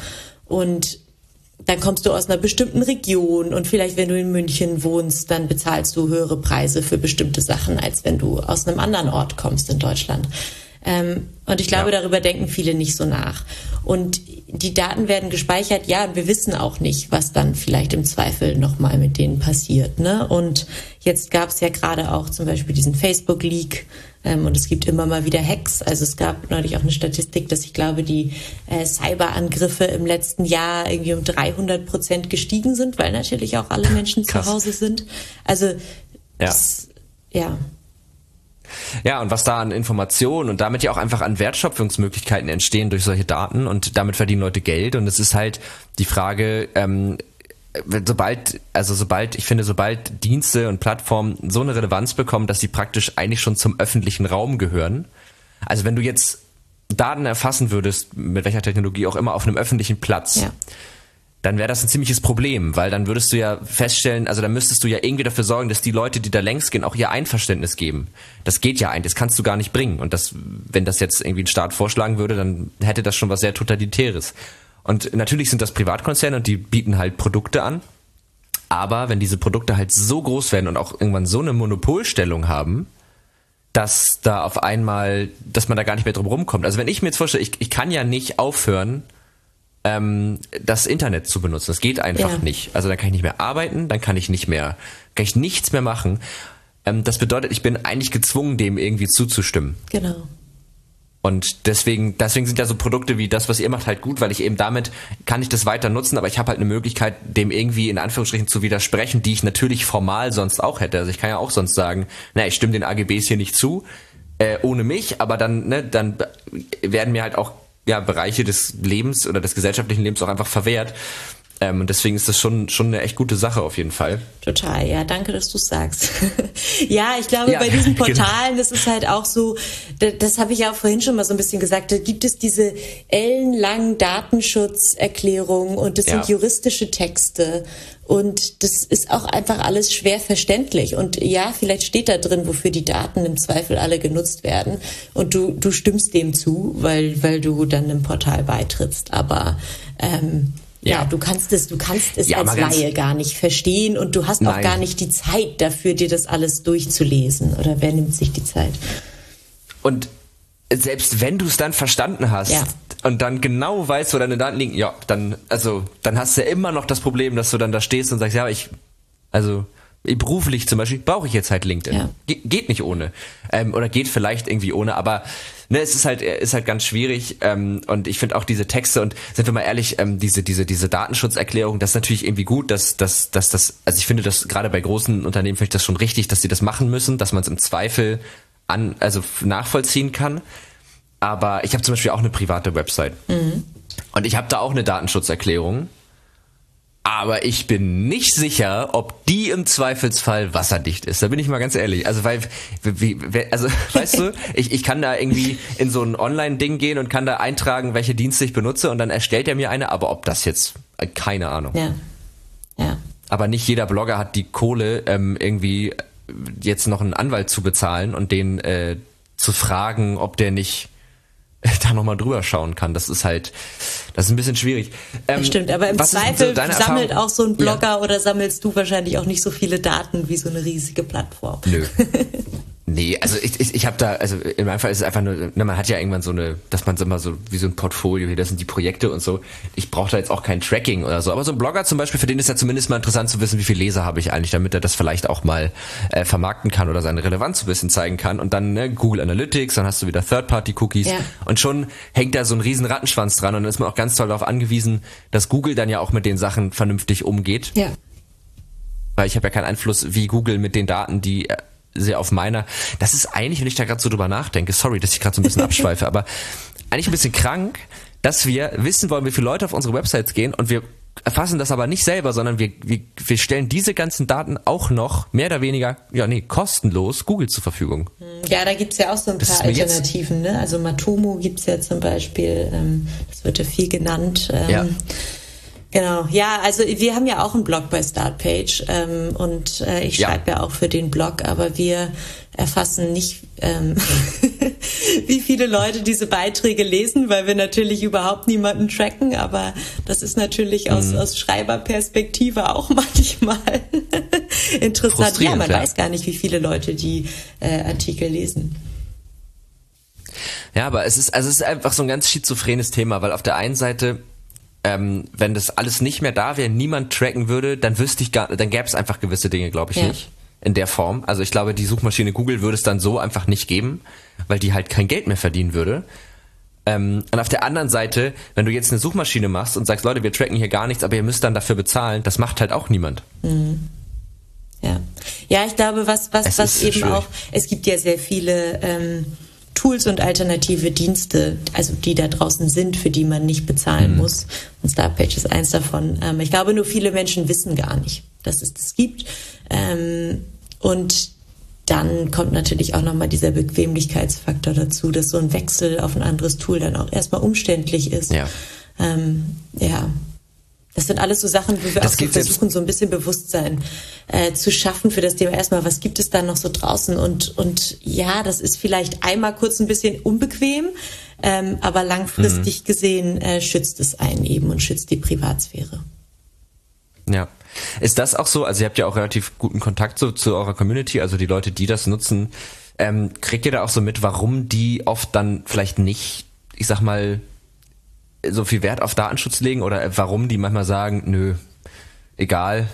Und dann kommst du aus einer bestimmten Region und vielleicht, wenn du in München wohnst, dann bezahlst du höhere Preise für bestimmte Sachen, als wenn du aus einem anderen Ort kommst in Deutschland. Ähm, und ich glaube, ja. darüber denken viele nicht so nach. Und die Daten werden gespeichert, ja, wir wissen auch nicht, was dann vielleicht im Zweifel nochmal mit denen passiert, ne? Und jetzt gab es ja gerade auch zum Beispiel diesen Facebook-Leak, ähm, und es gibt immer mal wieder Hacks. Also es gab neulich auch eine Statistik, dass ich glaube, die äh, Cyberangriffe im letzten Jahr irgendwie um dreihundert Prozent gestiegen sind, weil natürlich auch alle Menschen Krass. zu Hause sind. Also, ja. Das, ja. Ja, und was da an Informationen und damit ja auch einfach an Wertschöpfungsmöglichkeiten entstehen durch solche Daten und damit verdienen Leute Geld. Und es ist halt die Frage, ähm, sobald, also sobald, ich finde, sobald Dienste und Plattformen so eine Relevanz bekommen, dass sie praktisch eigentlich schon zum öffentlichen Raum gehören. Also wenn du jetzt Daten erfassen würdest, mit welcher Technologie auch immer, auf einem öffentlichen Platz, ja. dann wäre das ein ziemliches Problem, weil dann würdest du ja feststellen, also dann müsstest du ja irgendwie dafür sorgen, dass die Leute, die da längs gehen, auch ihr Einverständnis geben. Das geht ja eigentlich, das kannst du gar nicht bringen. Und das, wenn das jetzt irgendwie ein Staat vorschlagen würde, dann hätte das schon was sehr Totalitäres. Und natürlich sind das Privatkonzerne und die bieten halt Produkte an. Aber wenn diese Produkte halt so groß werden und auch irgendwann so eine Monopolstellung haben, dass da auf einmal, dass man da gar nicht mehr drum rumkommt. Also wenn ich mir jetzt vorstelle, ich, ich kann ja nicht aufhören, ähm, das Internet zu benutzen. Das geht einfach ja. nicht. Also dann kann ich nicht mehr arbeiten, dann kann ich nicht mehr, kann ich nichts mehr machen. Ähm, das bedeutet, ich bin eigentlich gezwungen, dem irgendwie zuzustimmen. Genau. Und deswegen, deswegen sind ja so Produkte wie das, was ihr macht, halt gut, weil ich eben damit kann ich das weiter nutzen, aber ich habe halt eine Möglichkeit, dem irgendwie in Anführungsstrichen zu widersprechen, die ich natürlich formal sonst auch hätte. Also ich kann ja auch sonst sagen, na, ich stimme den A G Bs hier nicht zu, äh, ohne mich, aber dann, ne, dann werden mir halt auch ja Bereiche des Lebens oder des gesellschaftlichen Lebens auch einfach verwehrt. Ähm, und deswegen ist das schon schon eine echt gute Sache auf jeden Fall. Total, ja, danke, dass du es sagst. Ja, ich glaube, ja, bei diesen Portalen, genau. das ist halt auch so, das, das habe ich ja auch vorhin schon mal so ein bisschen gesagt, da gibt es diese ellenlangen Datenschutzerklärungen und das ja. sind juristische Texte und das ist auch einfach alles schwer verständlich. Und ja, vielleicht steht da drin, wofür die Daten im Zweifel alle genutzt werden und du du stimmst dem zu, weil weil du dann einem Portal beitrittst, aber ähm, Ja, ja, du kannst es, du kannst es ja, als Laie gar nicht verstehen und du hast Nein. auch gar nicht die Zeit dafür, dir das alles durchzulesen. Oder wer nimmt sich die Zeit? Und selbst wenn du es dann verstanden hast ja. und dann genau weißt, wo deine Daten liegen, ja, dann, also, dann hast du ja immer noch das Problem, dass du dann da stehst und sagst, ja, ich, also, beruflich zum Beispiel brauche ich jetzt halt LinkedIn. Ja. Ge- geht nicht ohne. Ähm, oder geht vielleicht irgendwie ohne, aber ne, es ist halt, ist halt ganz schwierig. Ähm, und ich finde auch diese Texte und sind wir mal ehrlich, ähm, diese, diese, diese Datenschutzerklärung, das ist natürlich irgendwie gut, dass, dass, dass das, also ich finde das gerade bei großen Unternehmen finde ich das schon richtig, dass sie das machen müssen, dass man es im Zweifel an, also nachvollziehen kann. Aber ich habe zum Beispiel auch eine private Website. Mhm. Und ich habe da auch eine Datenschutzerklärung. Aber ich bin nicht sicher, ob die im Zweifelsfall wasserdicht ist. Da bin ich mal ganz ehrlich. Also weil, wie, also weißt du, ich, ich kann da irgendwie in so ein Online-Ding gehen und kann da eintragen, welche Dienste ich benutze und dann erstellt er mir eine. Aber ob das jetzt, keine Ahnung. Ja, ja. aber nicht jeder Blogger hat die Kohle, ähm, irgendwie jetzt noch einen Anwalt zu bezahlen und den äh, zu fragen, ob der nicht da nochmal drüber schauen kann. Das ist halt, das ist ein bisschen schwierig. Ähm, das stimmt, aber im Zweifel so sammelt Erfahrung? auch so ein Blogger Ja. oder sammelst du wahrscheinlich auch nicht so viele Daten wie so eine riesige Plattform. Nö. Nee, also ich, ich, ich habe da, also in meinem Fall ist es einfach nur, ne, man hat ja irgendwann so eine, dass man so immer so wie so ein Portfolio, hier, das sind die Projekte und so. Ich brauche da jetzt auch kein Tracking oder so, aber so ein Blogger zum Beispiel, für den ist ja zumindest mal interessant zu wissen, wie viele Leser habe ich eigentlich, damit er das vielleicht auch mal äh, vermarkten kann oder seine Relevanz so ein bisschen zeigen kann. Und dann ne, Google Analytics, dann hast du wieder Third-Party-Cookies Ja. und schon hängt da so ein riesen Rattenschwanz dran und dann ist man auch ganz toll darauf angewiesen, dass Google dann ja auch mit den Sachen vernünftig umgeht. Ja. Weil ich habe ja keinen Einfluss, wie Google mit den Daten, die äh, sehr auf meiner, das ist eigentlich, wenn ich da gerade so drüber nachdenke, sorry, dass ich gerade so ein bisschen abschweife, aber eigentlich ein bisschen krank, dass wir wissen wollen, wie viele Leute auf unsere Websites gehen und wir erfassen das aber nicht selber, sondern wir, wir, wir stellen diese ganzen Daten auch noch mehr oder weniger, ja nee, kostenlos Google zur Verfügung. Ja, da gibt's ja auch so ein Das paar ist mir jetzt- Alternativen, ne? Also Matomo gibt's ja zum Beispiel, ähm, das wird ja viel genannt. Ähm, Ja. Genau, ja, also wir haben ja auch einen Blog bei Startpage ähm, und äh, ich Ja. schreibe ja auch für den Blog, aber wir erfassen nicht, ähm, wie viele Leute diese Beiträge lesen, weil wir natürlich überhaupt niemanden tracken, aber das ist natürlich aus, Mhm. aus Schreiberperspektive auch manchmal interessant. Ja, Frustrierend, man ja. weiß gar nicht, wie viele Leute die äh, Artikel lesen. Ja, aber es ist, also es ist einfach so ein ganz schizophrenes Thema, weil auf der einen Seite, ähm, wenn das alles nicht mehr da wäre, niemand tracken würde, dann wüsste ich gar, dann gäbe es einfach gewisse Dinge, glaube ich, Ja. nicht. In der Form. Also ich glaube, die Suchmaschine Google würde es dann so einfach nicht geben, weil die halt kein Geld mehr verdienen würde. Ähm, und auf der anderen Seite, wenn du jetzt eine Suchmaschine machst und sagst, Leute, wir tracken hier gar nichts, aber ihr müsst dann dafür bezahlen, das macht halt auch niemand. Ja, ja, ich glaube, was was Es was ist eben schwierig. auch, es gibt ja sehr viele ähm, Tools und alternative Dienste, also die da draußen sind, für die man nicht bezahlen Mhm. muss. Und Startpage ist eins davon. Ähm, ich glaube, nur viele Menschen wissen gar nicht, dass es das gibt. Ähm, und dann kommt natürlich auch nochmal dieser Bequemlichkeitsfaktor dazu, dass so ein Wechsel auf ein anderes Tool dann auch erstmal umständlich ist. Ja. Ähm, ja. Das sind alles so Sachen, wo wir Das auch so gilt selbst- versuchen, so ein bisschen Bewusstsein äh, zu schaffen für das Thema. Erstmal, was gibt es da noch so draußen? Und, und ja, das ist vielleicht einmal kurz ein bisschen unbequem, ähm, aber langfristig Mhm. gesehen äh, schützt es einen eben und schützt die Privatsphäre. Ja. Ist das auch so, also ihr habt ja auch relativ guten Kontakt so zu eurer Community, also die Leute, die das nutzen, ähm, kriegt ihr da auch so mit, warum die oft dann vielleicht nicht, ich sag mal, so viel Wert auf Datenschutz legen oder warum die manchmal sagen, nö, egal.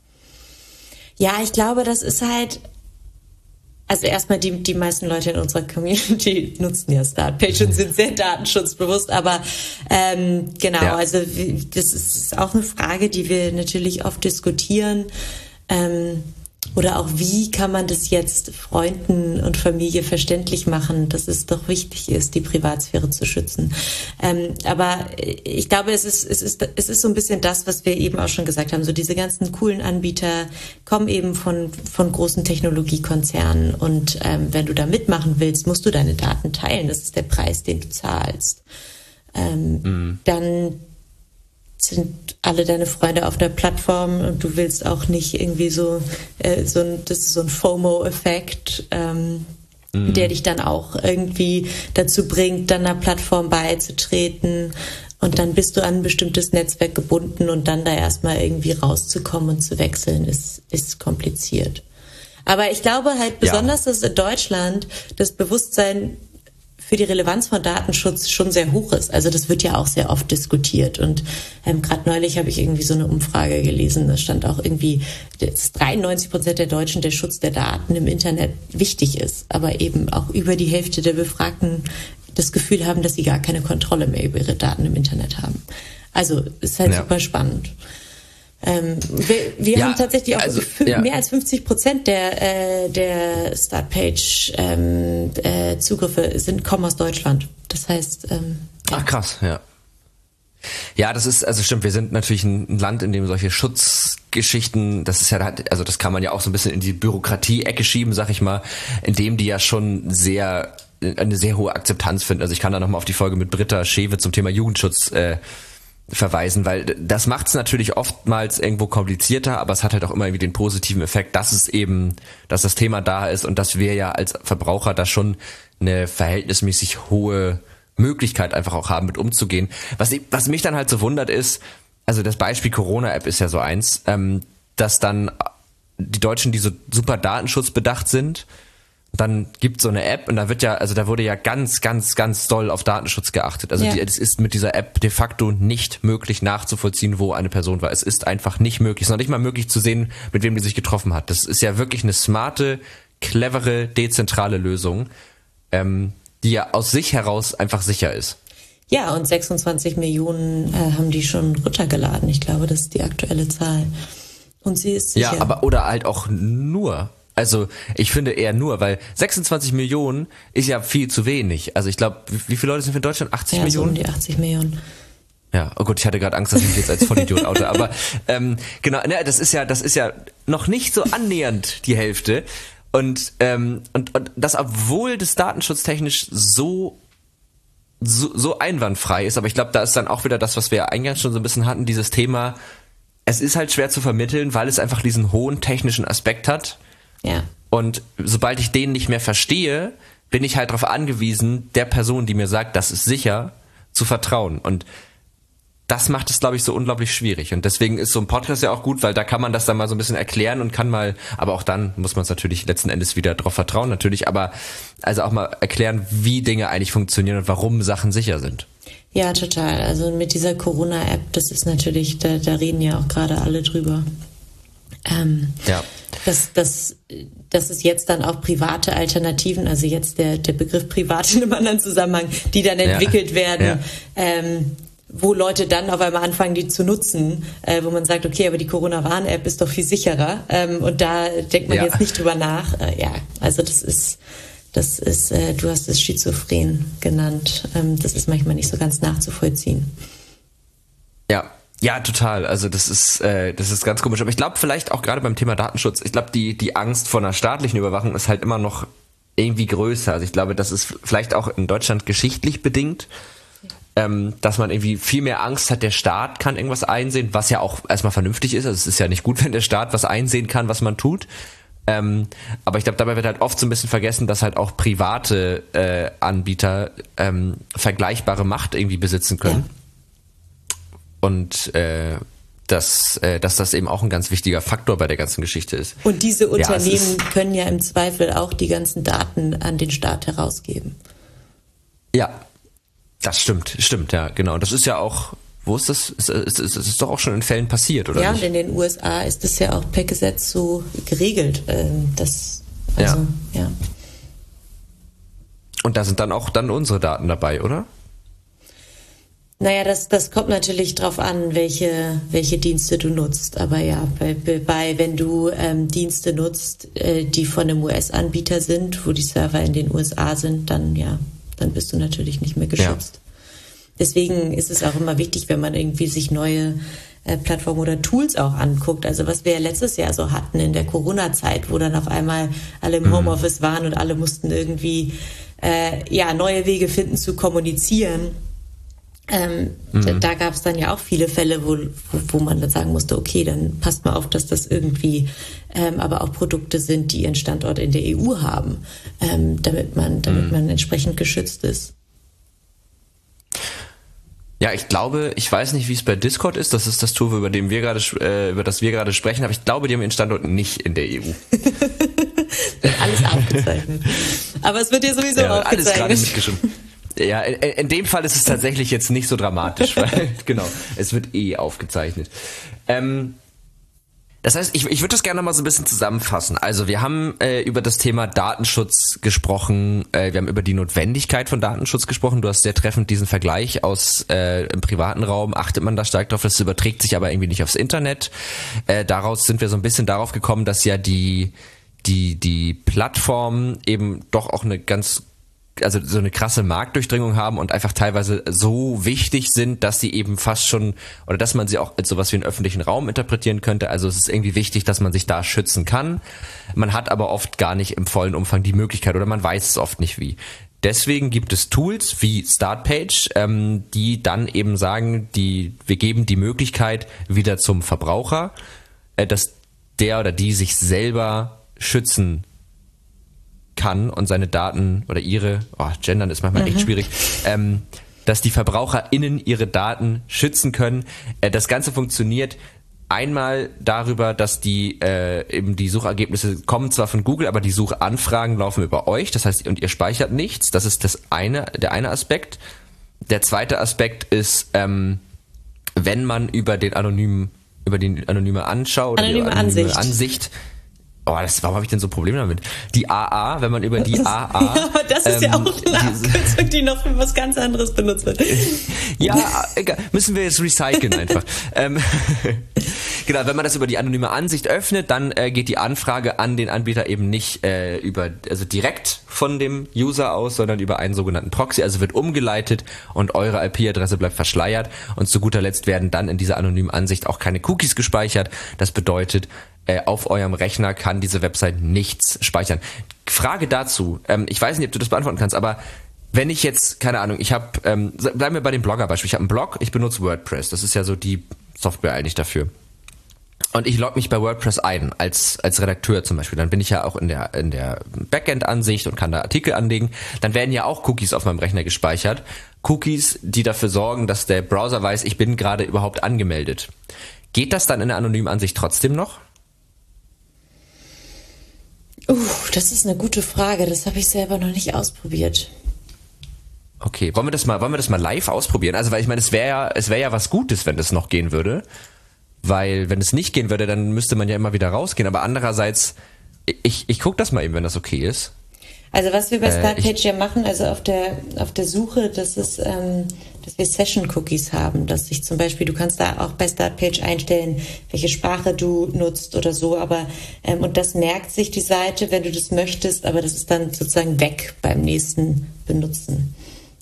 Ja, ich glaube, das ist halt, also erstmal die, die meisten Leute in unserer Community nutzen ja Startpage und sind sehr datenschutzbewusst, aber ähm, genau, Ja. also wie- das ist auch eine Frage, die wir natürlich oft diskutieren. Ähm, oder auch, wie kann man das jetzt Freunden und Familie verständlich machen, dass es doch wichtig ist, die Privatsphäre zu schützen. Ähm, aber ich glaube, es ist, es ist, es ist so ein bisschen das, was wir eben auch schon gesagt haben. So diese ganzen coolen Anbieter kommen eben von, von großen Technologiekonzernen. Und ähm, wenn du da mitmachen willst, musst du deine Daten teilen. Das ist der Preis, den du zahlst. Ähm, mhm. Dann sind alle deine Freunde auf der Plattform und du willst auch nicht irgendwie so, äh, so ein, das ist so ein FOMO-Effekt, ähm, mm. der dich dann auch irgendwie dazu bringt, dann einer Plattform beizutreten und dann bist du an ein bestimmtes Netzwerk gebunden und dann da erstmal irgendwie rauszukommen und zu wechseln ist, ist kompliziert. Aber ich glaube halt besonders, ja. dass in Deutschland das Bewusstsein für die Relevanz von Datenschutz schon sehr hoch ist. Also das wird ja auch sehr oft diskutiert. Und ähm, gerade neulich habe ich irgendwie so eine Umfrage gelesen, da stand auch irgendwie, dass dreiundneunzig Prozent der Deutschen der Schutz der Daten im Internet wichtig ist. Aber eben auch über die Hälfte der Befragten das Gefühl haben, dass sie gar keine Kontrolle mehr über ihre Daten im Internet haben. Also ist halt ja. super spannend. Ähm, wir wir ja, haben tatsächlich auch also, f- ja. mehr als fünfzig Prozent der, äh, der Startpage ähm, äh, Zugriffe sind, kommen aus Deutschland. Das heißt, ähm, ja. Ach krass, ja. Ja, das ist, also stimmt, wir sind natürlich ein Land, in dem solche Schutzgeschichten, das ist ja, also das kann man ja auch so ein bisschen in die Bürokratie-Ecke schieben, sag ich mal, in dem die ja schon sehr, eine sehr hohe Akzeptanz finden. Also ich kann da nochmal auf die Folge mit Britta Schewe zum Thema Jugendschutz äh, verweisen, weil das macht es natürlich oftmals irgendwo komplizierter, aber es hat halt auch immer irgendwie den positiven Effekt, dass es eben, dass das Thema da ist und dass wir ja als Verbraucher da schon eine verhältnismäßig hohe Möglichkeit einfach auch haben, mit umzugehen. Was, ich, was mich dann halt so wundert ist, also das Beispiel Corona-App ist ja so eins, ähm, dass dann die Deutschen, die so super datenschutzbedacht sind, dann gibt so eine App und da wird ja, also da wurde ja ganz, ganz, ganz doll auf Datenschutz geachtet. Also ja. die, es ist mit dieser App de facto nicht möglich nachzuvollziehen, wo eine Person war. Es ist einfach nicht möglich. Es ist noch nicht mal möglich zu sehen, mit wem die sich getroffen hat. Das ist ja wirklich eine smarte, clevere, dezentrale Lösung, ähm, die ja aus sich heraus einfach sicher ist. Ja, und sechsundzwanzig Millionen äh, haben die schon runtergeladen. Ich glaube, das ist die aktuelle Zahl. Und sie ist sicher. Ja, aber oder halt auch nur. Also ich finde eher nur, weil sechsundzwanzig Millionen ist ja viel zu wenig. Also ich glaube, wie, wie viele Leute sind in Deutschland? achtzig ja, Millionen? So um die achtzig Millionen. Ja, oh Gott, ich hatte gerade Angst, dass ich mich jetzt als Vollidiot oute. Aber ähm, genau, ne, das ist ja, das ist ja noch nicht so annähernd die Hälfte. Und ähm, und, und das, obwohl das datenschutztechnisch so so, so einwandfrei ist. Aber ich glaube, da ist dann auch wieder das, was wir eingangs schon so ein bisschen hatten, dieses Thema. Es ist halt schwer zu vermitteln, weil es einfach diesen hohen technischen Aspekt hat. Ja. Und sobald ich den nicht mehr verstehe, bin ich halt darauf angewiesen, der Person, die mir sagt, das ist sicher, zu vertrauen. Und das macht es, glaube ich, so unglaublich schwierig. Und deswegen ist so ein Podcast ja auch gut, weil da kann man das dann mal so ein bisschen erklären und kann mal, aber auch dann muss man es natürlich letzten Endes wieder drauf vertrauen, natürlich, aber also auch mal erklären, wie Dinge eigentlich funktionieren und warum Sachen sicher sind. Ja, total. Also mit dieser Corona-App, das ist natürlich, da, da reden ja auch gerade alle drüber. Ähm, ja. Dass, dass, dass es jetzt dann auch private Alternativen, also jetzt der, der Begriff privat in einem anderen Zusammenhang, die dann entwickelt ja. werden, ja. Ähm, wo Leute dann auf einmal anfangen, die zu nutzen, äh, wo man sagt, okay, aber die Corona-Warn-App ist doch viel sicherer. Ähm, und da denkt man ja. jetzt nicht drüber nach. Äh, ja, also das ist, das ist, äh, du hast es schizophren genannt. Ähm, das ist manchmal nicht so ganz nachzuvollziehen. Ja. Ja, total. Also das ist äh, das ist ganz komisch. Aber ich glaube vielleicht auch gerade beim Thema Datenschutz, ich glaube die die Angst vor einer staatlichen Überwachung ist halt immer noch irgendwie größer. Also ich glaube, das ist vielleicht auch in Deutschland geschichtlich bedingt, ähm, dass man irgendwie viel mehr Angst hat, der Staat kann irgendwas einsehen, was ja auch erstmal vernünftig ist. Also es ist ja nicht gut, wenn der Staat was einsehen kann, was man tut. Ähm, aber ich glaube, dabei wird halt oft so ein bisschen vergessen, dass halt auch private äh, Anbieter ähm, vergleichbare Macht irgendwie besitzen können. Ja. Und äh, dass, äh, dass das eben auch ein ganz wichtiger Faktor bei der ganzen Geschichte ist. Und diese Unternehmen ja, können ja im Zweifel auch die ganzen Daten an den Staat herausgeben. Ja, das stimmt, stimmt, ja, genau. Das ist ja auch, wo ist das? Es ist, ist, ist, ist doch auch schon in Fällen passiert, oder ja, nicht? Ja, und in den U S A ist das ja auch per Gesetz so geregelt. Ähm, das, also, ja. ja. Und da sind dann auch dann unsere Daten dabei, oder? Naja, das, das kommt natürlich drauf an, welche, welche Dienste du nutzt. Aber ja, bei, bei wenn du ähm, Dienste nutzt, äh, die von einem U S-Anbieter sind, wo die Server in den U S A sind, dann ja, dann bist du natürlich nicht mehr geschützt. Ja. Deswegen ist es auch immer wichtig, wenn man irgendwie sich neue äh, Plattformen oder Tools auch anguckt. Also was wir ja letztes Jahr so hatten in der Corona-Zeit, wo dann auf einmal alle im Homeoffice waren und alle mussten irgendwie äh, ja neue Wege finden zu kommunizieren. Ähm, mhm. Da, da gab es dann ja auch viele Fälle, wo, wo, wo man dann sagen musste, okay, dann passt mal auf, dass das irgendwie ähm, aber auch Produkte sind, die ihren Standort in der E U haben, ähm, damit man, damit mhm. man entsprechend geschützt ist. Ja, ich glaube, ich weiß nicht, wie es bei Discord ist. Das ist das Tool, über dem wir gerade, äh, über das wir gerade sprechen. Aber ich glaube, die haben ihren Standort nicht in der E U. Alles aufgezeichnet. Aber es wird ja sowieso ja, aufgezeichnet. Alles gerade mitgeschrieben. Ja, in, in dem Fall ist es tatsächlich jetzt nicht so dramatisch, weil, genau, es wird eh aufgezeichnet. Ähm, das heißt, ich, ich würde das gerne mal so ein bisschen zusammenfassen. Also wir haben äh, über das Thema Datenschutz gesprochen, äh, wir haben über die Notwendigkeit von Datenschutz gesprochen. Du hast sehr treffend diesen Vergleich aus äh, im privaten Raum, achtet man da stark drauf, das überträgt sich aber irgendwie nicht aufs Internet. Äh, daraus sind wir so ein bisschen darauf gekommen, dass ja die, die, die Plattformen eben doch auch eine ganz also so eine krasse Marktdurchdringung haben und einfach teilweise so wichtig sind, dass sie eben fast schon, oder dass man sie auch als sowas wie einen öffentlichen Raum interpretieren könnte. Also es ist irgendwie wichtig, dass man sich da schützen kann. Man hat aber oft gar nicht im vollen Umfang die Möglichkeit oder man weiß es oft nicht wie. Deswegen gibt es Tools wie Startpage, ähm, die dann eben sagen, die wir geben die Möglichkeit wieder zum Verbraucher, äh, dass der oder die sich selber schützen kann und seine Daten oder ihre, oh, gendern ist manchmal mhm. echt schwierig, ähm, dass die VerbraucherInnen ihre Daten schützen können. Äh, das Ganze funktioniert einmal darüber, dass die äh, eben die Suchergebnisse kommen zwar von Google, aber die Suchanfragen laufen über euch. Das heißt, und ihr speichert nichts. Das ist das eine, der eine Aspekt. Der zweite Aspekt ist, ähm, wenn man über den anonymen, über die anonyme Anschau oder anonyme die anonyme Ansicht, Ansicht Oh, das, warum habe ich denn so Probleme damit? Die A A, wenn man über die A A... Ja, aber das ist ähm, ja auch eine Abkürzung, die noch für was ganz anderes benutzt wird. Ja, egal. Müssen wir jetzt recyceln einfach. ähm, genau, wenn man das über die anonyme Ansicht öffnet, dann äh, geht die Anfrage an den Anbieter eben nicht äh, über, also direkt von dem User aus, sondern über einen sogenannten Proxy, also wird umgeleitet und eure I P-Adresse bleibt verschleiert und zu guter Letzt werden dann in dieser anonymen Ansicht auch keine Cookies gespeichert. Das bedeutet, auf eurem Rechner kann diese Website nichts speichern. Frage dazu, ähm, ich weiß nicht, ob du das beantworten kannst, aber wenn ich jetzt, keine Ahnung, ich habe, ähm, bleiben wir bei dem Blogger-Beispiel, ich habe einen Blog, ich benutze WordPress, das ist ja so die Software eigentlich dafür. Und ich logge mich bei WordPress ein, als als Redakteur zum Beispiel, dann bin ich ja auch in der in der Backend-Ansicht und kann da Artikel anlegen, dann werden ja auch Cookies auf meinem Rechner gespeichert. Cookies, die dafür sorgen, dass der Browser weiß, ich bin gerade überhaupt angemeldet. Geht das dann in der anonymen Ansicht trotzdem noch? Uh, das ist eine gute Frage. Das habe ich selber noch nicht ausprobiert. Okay, wollen wir das mal, wollen wir das mal live ausprobieren? Also, weil ich meine, es wäre ja, es wäre ja was Gutes, wenn das noch gehen würde. Weil, wenn es nicht gehen würde, dann müsste man ja immer wieder rausgehen. Aber andererseits, ich, ich gucke das mal eben, wenn das okay ist. Also was wir bei Startpage äh, ja machen, also auf der auf der Suche, das ist, ähm, dass wir Session-Cookies haben, dass ich zum Beispiel, du kannst da auch bei Startpage einstellen, welche Sprache du nutzt oder so, aber ähm, und das merkt sich die Seite, wenn du das möchtest, aber das ist dann sozusagen weg beim nächsten Benutzen.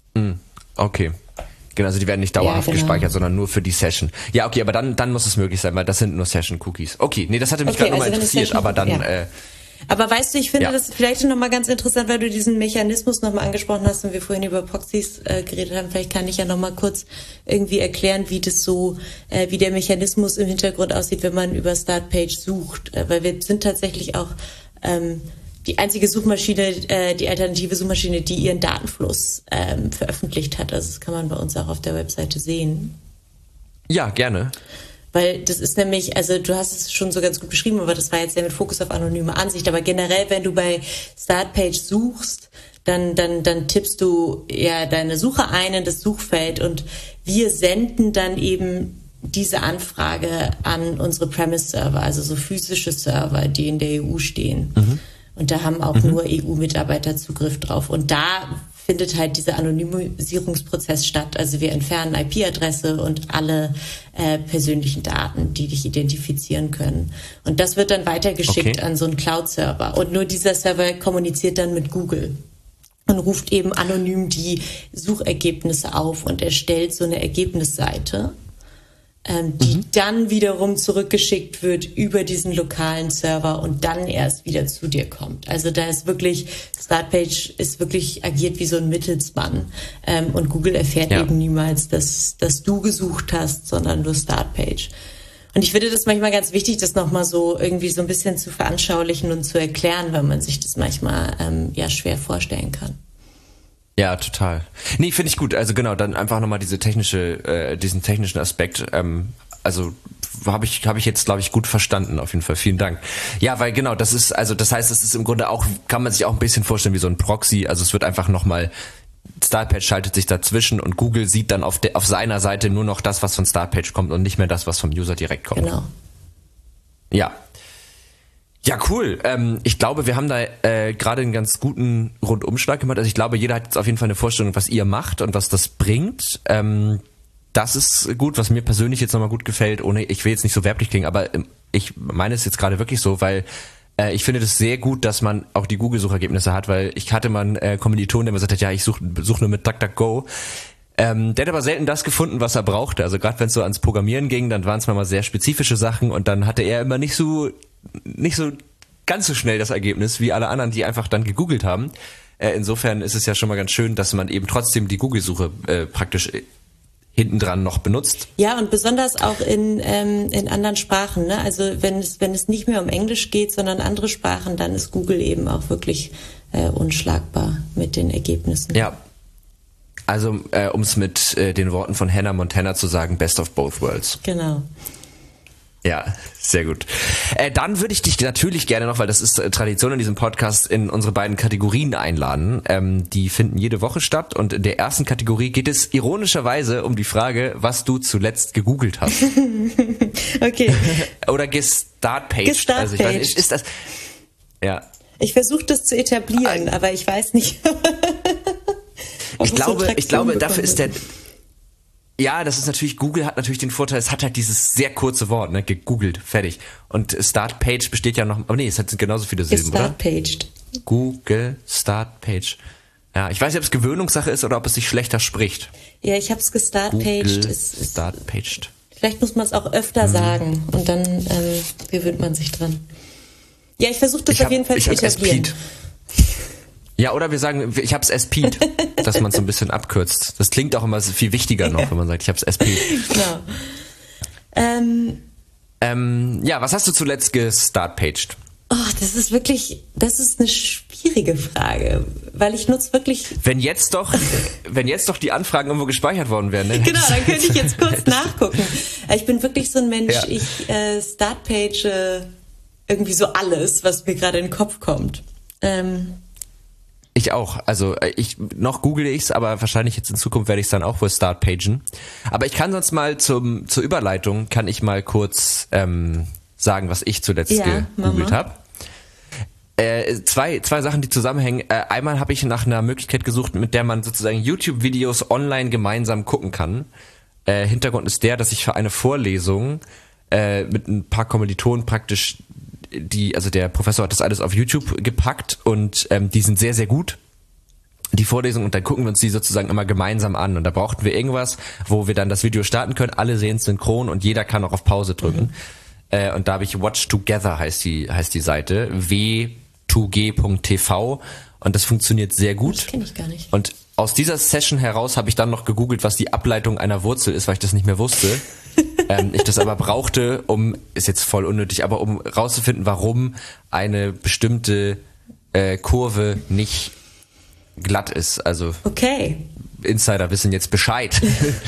Okay. Genau, also die werden nicht dauerhaft ja, genau. gespeichert, sondern nur für die Session. Ja, okay, aber dann dann muss es möglich sein, weil das sind nur Session-Cookies. Okay, nee, das hatte mich okay, gerade also nochmal interessiert, aber dann... Ja. Äh, Aber weißt du, ich finde ja. das vielleicht nochmal ganz interessant, weil du diesen Mechanismus nochmal angesprochen hast und wir vorhin über Proxys äh, geredet haben. Vielleicht kann ich ja nochmal kurz irgendwie erklären, wie das so, äh, wie der Mechanismus im Hintergrund aussieht, wenn man über Startpage sucht. Äh, weil wir sind tatsächlich auch ähm, die einzige Suchmaschine, äh, die alternative Suchmaschine, die ihren Datenfluss ähm, veröffentlicht hat. Also das kann man bei uns auch auf der Webseite sehen. Ja, gerne. Weil das ist nämlich, also du hast es schon so ganz gut beschrieben, aber das war jetzt ja mit Fokus auf anonyme Ansicht. Aber generell, wenn du bei Startpage suchst, dann, dann, dann tippst du ja deine Suche ein in das Suchfeld und wir senden dann eben diese Anfrage an unsere Premise-Server, also so physische Server, die in der E U stehen. Mhm. Und da haben auch mhm. nur E U-Mitarbeiter Zugriff drauf. Und da findet halt dieser Anonymisierungsprozess statt. Also wir entfernen I P-Adresse und alle äh, persönlichen Daten, die dich identifizieren können. Und das wird dann weitergeschickt okay. an so einen Cloud-Server. Und nur dieser Server kommuniziert dann mit Google und ruft eben anonym die Suchergebnisse auf und erstellt so eine Ergebnisseite, ähm, die mhm. dann wiederum zurückgeschickt wird über diesen lokalen Server und dann erst wieder zu dir kommt. Also da ist wirklich, Startpage ist wirklich, agiert wie so ein Mittelsmann. Ähm, und Google erfährt ja. eben niemals, dass, dass du gesucht hast, sondern nur Startpage. Und ich finde das manchmal ganz wichtig, das nochmal so irgendwie so ein bisschen zu veranschaulichen und zu erklären, weil man sich das manchmal ähm, ja schwer vorstellen kann. Ja, total. Nee, finde ich gut. Also genau, dann einfach nochmal diese technische, äh, diesen technischen Aspekt. Ähm, also habe ich, habe ich jetzt, glaube ich, gut verstanden. Auf jeden Fall. Vielen Dank. Ja, weil genau, das ist, also das heißt, es ist im Grunde auch, kann man sich auch ein bisschen vorstellen wie so ein Proxy. Also es wird einfach nochmal, Startpage schaltet sich dazwischen und Google sieht dann auf de, auf seiner Seite nur noch das, was von Startpage kommt und nicht mehr das, was vom User direkt kommt. Genau. Ja. Ja, cool. Ähm, ich glaube, wir haben da äh, gerade einen ganz guten Rundumschlag gemacht. Also ich glaube, jeder hat jetzt auf jeden Fall eine Vorstellung, was ihr macht und was das bringt. Ähm, das ist gut, was mir persönlich jetzt nochmal gut gefällt. Ohne, ich will jetzt nicht so werblich klingen, aber ich meine es jetzt gerade wirklich so, weil äh, ich finde das sehr gut, dass man auch die Google-Suchergebnisse hat, weil ich hatte mal einen äh, Kommilitonen, der mir gesagt hat, ja, ich suche such nur mit DuckDuckGo. Ähm, der hat aber selten das gefunden, was er brauchte. Also gerade wenn es so ans Programmieren ging, dann waren es mal sehr spezifische Sachen und dann hatte er immer nicht so nicht so ganz so schnell das Ergebnis wie alle anderen, die einfach dann gegoogelt haben. Äh, insofern ist es ja schon mal ganz schön, dass man eben trotzdem die Google-Suche äh, praktisch hinten dran noch benutzt. Ja, und besonders auch in ähm, in anderen Sprachen. Ne? Also wenn es wenn es nicht mehr um Englisch geht, sondern andere Sprachen, dann ist Google eben auch wirklich äh, unschlagbar mit den Ergebnissen. Ja. Also, äh, um es mit äh, den Worten von Hannah Montana zu sagen, best of both worlds. Genau. Ja, sehr gut. Äh, dann würde ich dich natürlich gerne noch, weil das ist äh, Tradition in diesem Podcast, in unsere beiden Kategorien einladen. Ähm, die finden jede Woche statt und in der ersten Kategorie geht es ironischerweise um die Frage, was du zuletzt gegoogelt hast. Okay. Oder gestartpaged. Gestartpaged. Also ich weiß nicht, ist das... Ja. Ich versuche das zu etablieren, Ah, aber ich weiß nicht... Ich glaube, ich glaube, dafür ist der, wird. ja, das ist natürlich, Google hat natürlich den Vorteil, es hat halt dieses sehr kurze Wort, ne, gegoogelt, fertig. Und Startpage besteht ja noch, aber nee, es hat genauso viele Silben, oder? Gestartpaged. Google Startpage. Ja, ich weiß nicht, ob es Gewöhnungssache ist oder ob es sich schlechter spricht. Ja, ich habe es gestartpaged. Google Es ist- Startpaged. Vielleicht muss man es auch öfter Hm. sagen und dann ähm, gewöhnt man sich dran. Ja, ich versuche das Ich auf hab, jeden Fall ich zu hab's etablieren. S-Peed. Ja, oder wir sagen, ich hab's S-Peed, dass man es so ein bisschen abkürzt. Das klingt auch immer viel wichtiger noch, wenn man sagt, ich hab's S-Peed. Genau. Ähm, Ähm, ja, was hast du zuletzt gestartpaged? oh, das ist wirklich, das ist eine schwierige Frage, weil ich nutze wirklich... Wenn jetzt doch, wenn jetzt doch die Anfragen irgendwo gespeichert worden wären, ne? Genau, dann könnte ich jetzt kurz nachgucken. Ich bin wirklich so ein Mensch, Ja. ich äh, startpage äh, irgendwie so alles, was mir gerade in den Kopf kommt. Ähm, Ich auch. Also äh, ich noch google ich's, aber wahrscheinlich jetzt in Zukunft werde ich es dann auch wohl startpagen. Aber ich kann sonst mal zum zur Überleitung kann ich mal kurz ähm, sagen, was ich zuletzt Ja, gegoogelt Mama. habe. Äh, zwei, zwei Sachen, die zusammenhängen. Äh, einmal habe ich nach einer Möglichkeit gesucht, mit der man sozusagen YouTube-Videos online gemeinsam gucken kann. Äh, Hintergrund ist der, dass ich für eine Vorlesung äh, mit ein paar Kommilitonen praktisch die, also der Professor hat das alles auf YouTube gepackt und ähm, die sind sehr, sehr gut. Die Vorlesung, und dann gucken wir uns die sozusagen immer gemeinsam an. Und da brauchten wir irgendwas, wo wir dann das Video starten können. Alle sehen es synchron und jeder kann auch auf Pause drücken. Mhm. Äh, und da habe ich Watch Together heißt die, heißt die Seite. w zwei g punkt t v. Und das funktioniert sehr gut. das kenne ich gar nicht. Und aus dieser Session heraus habe ich dann noch gegoogelt, was die Ableitung einer Wurzel ist, weil ich das nicht mehr wusste. ähm, ich das aber brauchte, um, ist jetzt voll unnötig, aber um rauszufinden, warum eine bestimmte äh, Kurve nicht glatt ist. Also Okay, Insider wissen jetzt Bescheid.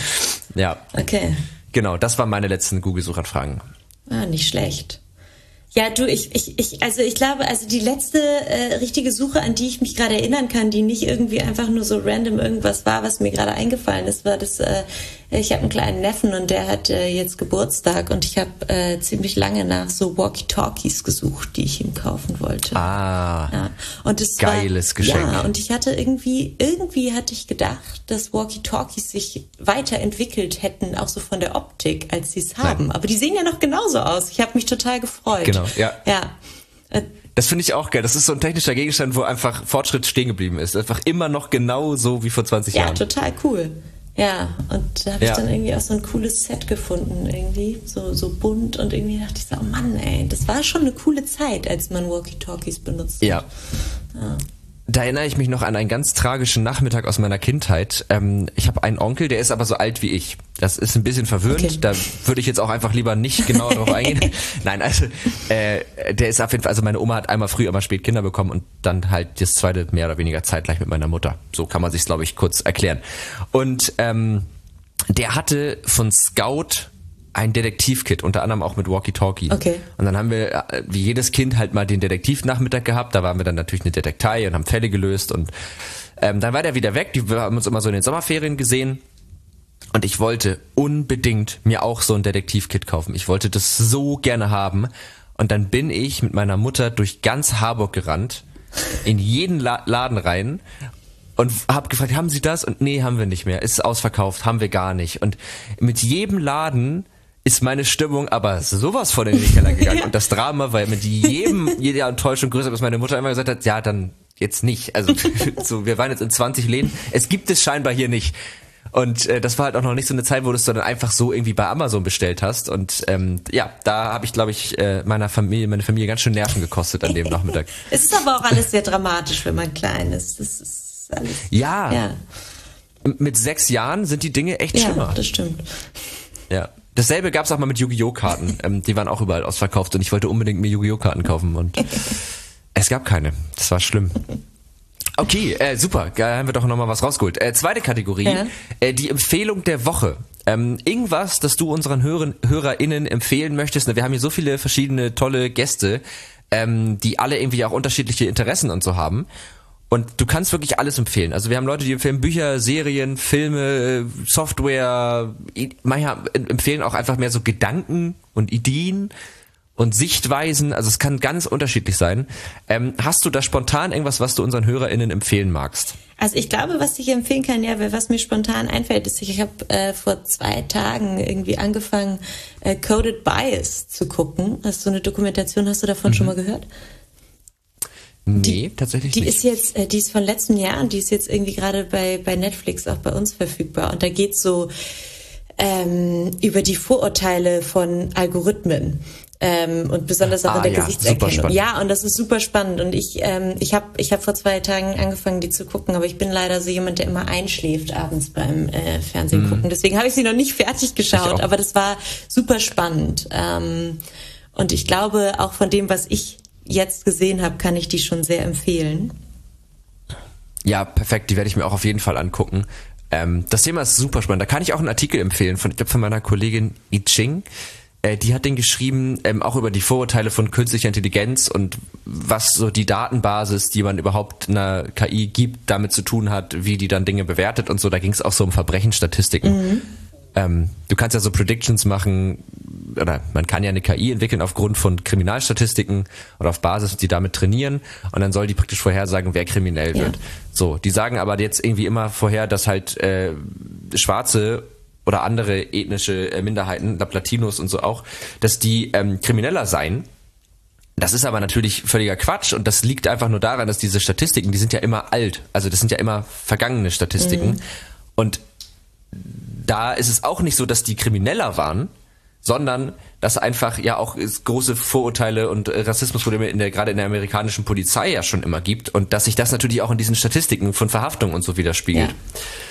Ja, okay. genau, das waren meine letzten Google-Suchanfragen. Ah, nicht schlecht. Ja, du, ich, ich, ich, also ich glaube, also die letzte äh, richtige Suche, an die ich mich gerade erinnern kann, die nicht irgendwie einfach nur so random irgendwas war, was mir gerade eingefallen ist, war das, äh, ich habe einen kleinen Neffen und der hat äh, jetzt Geburtstag und ich habe äh, ziemlich lange nach so Walkie-Talkies gesucht, die ich ihm kaufen wollte. Ah, Ja. Und es geiles war, Geschenk. Ja, und ich hatte irgendwie, irgendwie hatte ich gedacht, dass Walkie-Talkies sich weiterentwickelt hätten, auch so von der Optik, als sie es haben. Aber die sehen ja noch genauso aus. Ich habe mich total gefreut. Genau, ja. Ja. Äh, Das finde ich auch geil. Das ist so ein technischer Gegenstand, wo einfach Fortschritt stehen geblieben ist. Einfach immer noch genau so wie vor zwanzig ja, Jahren. total cool. Ja, und da habe Ja. ich dann irgendwie auch so ein cooles Set gefunden, irgendwie, so, so bunt und irgendwie dachte ich so, oh Mann, ey, das war schon eine coole Zeit, als man Walkie-Talkies benutzt hat. Ja. Ja. Da erinnere ich mich noch an einen ganz tragischen Nachmittag aus meiner Kindheit. Ähm, ich habe einen Onkel, der ist aber so alt wie ich. Das ist ein bisschen verwirrend. Okay. Da würde ich jetzt auch einfach lieber nicht genau darauf eingehen. Nein, also äh, der ist auf jeden Fall, also meine Oma hat einmal früh, einmal spät Kinder bekommen und dann halt das zweite mehr oder weniger zeitgleich mit meiner Mutter. So kann man sich, glaube ich, kurz erklären. Und ähm, der hatte von Scout ein Detektivkit, unter anderem auch mit Walkie-Talkie. Okay. Und dann haben wir, äh, wie jedes Kind, halt mal den Detektivnachmittag gehabt. Da waren wir dann natürlich eine Detektei und haben Fälle gelöst. Und ähm, dann war der wieder weg. Die, wir haben uns immer so in den Sommerferien gesehen. Und ich wollte unbedingt mir auch so ein Detektivkit kaufen. Ich wollte das so gerne haben. Und dann bin ich mit meiner Mutter durch ganz Harburg gerannt, in jeden La- Laden rein und hab gefragt, haben Sie das? Und nee, haben wir nicht mehr. Ist ausverkauft, haben wir gar nicht. Und mit jedem Laden ist meine Stimmung aber sowas von in den Keller gegangen. Ja. Und das Drama, weil mit jedem, jeder Enttäuschung größer, bis meine Mutter immer gesagt hat, ja, dann jetzt nicht. Also so, wir waren jetzt in zwanzig Läden. Es gibt es scheinbar hier nicht. Und äh, das war halt auch noch nicht so eine Zeit, wo du es dann einfach so irgendwie bei Amazon bestellt hast. Und ähm, ja, da habe ich, glaube ich, äh, meiner Familie, meine Familie ganz schön Nerven gekostet an dem Nachmittag. Es ist aber auch alles sehr dramatisch, wenn man klein ist. Das ist alles. Ja. ja. Mit sechs Jahren sind die Dinge echt ja, schlimmer. Ja, das stimmt. Ja. Dasselbe gab es auch mal mit Yu-Gi-Oh! Karten. ähm, die waren auch überall ausverkauft und ich wollte unbedingt mir Yu-Gi-Oh! Karten kaufen und es gab keine. Das war schlimm. Okay, äh, super. Da haben wir doch nochmal was rausgeholt. Äh, zweite Kategorie, ja. äh, die Empfehlung der Woche. Ähm, irgendwas, das du unseren Hörern, HörerInnen empfehlen möchtest. Wir haben hier so viele verschiedene tolle Gäste, ähm, die alle irgendwie auch unterschiedliche Interessen und so haben. Und du kannst wirklich alles empfehlen. Also wir haben Leute, die empfehlen Bücher, Serien, Filme, Software. Manche empfehlen auch einfach mehr so Gedanken und Ideen und Sichtweisen, also es kann ganz unterschiedlich sein. Ähm, hast du da spontan irgendwas, was du unseren HörerInnen empfehlen magst? Also ich glaube, was ich empfehlen kann, ja, was mir spontan einfällt, ist, ich habe äh, vor zwei Tagen irgendwie angefangen, äh, Coded Bias zu gucken. Das ist so eine Dokumentation, hast du davon mhm. schon mal gehört? Nee, die, tatsächlich die nicht. Die ist jetzt, äh, die ist von letztem Jahr und die ist jetzt irgendwie gerade bei, bei Netflix auch bei uns verfügbar. Und da geht's so ähm, über die Vorurteile von Algorithmen. Ähm, und besonders auch ah, in der ja, Gesichtserkennung. Ja, und das ist super spannend. Und ich, ähm, ich habe, ich habe vor zwei Tagen angefangen, die zu gucken, aber ich bin leider so jemand, der immer einschläft abends beim äh, Fernsehen mhm. gucken. Deswegen habe ich sie noch nicht fertig geschaut, aber das war super spannend. Ähm, und ich glaube, auch von dem, was ich jetzt gesehen habe, kann ich die schon sehr empfehlen. Ja, perfekt. Die werde ich mir auch auf jeden Fall angucken. Ähm, das Thema ist super spannend. Da kann ich auch einen Artikel empfehlen von, ich glaube, von meiner Kollegin I Ching. Die hat den geschrieben, ähm, auch über die Vorurteile von künstlicher Intelligenz und was so die Datenbasis, die man überhaupt einer K I gibt, damit zu tun hat, wie die dann Dinge bewertet und so. Da ging es auch so um Verbrechensstatistiken. Mhm. Ähm, du kannst ja so Predictions machen, oder man kann ja eine K I entwickeln aufgrund von Kriminalstatistiken oder auf Basis, die damit trainieren und dann soll die praktisch vorhersagen, wer kriminell wird. Ja. So, die sagen aber jetzt irgendwie immer vorher, dass halt äh, Schwarze oder andere ethnische Minderheiten, Latinos und so auch, dass die ähm, krimineller seien. Das ist aber natürlich völliger Quatsch und das liegt einfach nur daran, dass diese Statistiken, die sind ja immer alt, also das sind ja immer vergangene Statistiken mhm. und da ist es auch nicht so, dass die krimineller waren, sondern dass einfach ja auch es große Vorurteile und Rassismusprobleme in der, gerade in der amerikanischen Polizei ja schon immer gibt und dass sich das natürlich auch in diesen Statistiken von Verhaftungen und so widerspiegelt. Ja.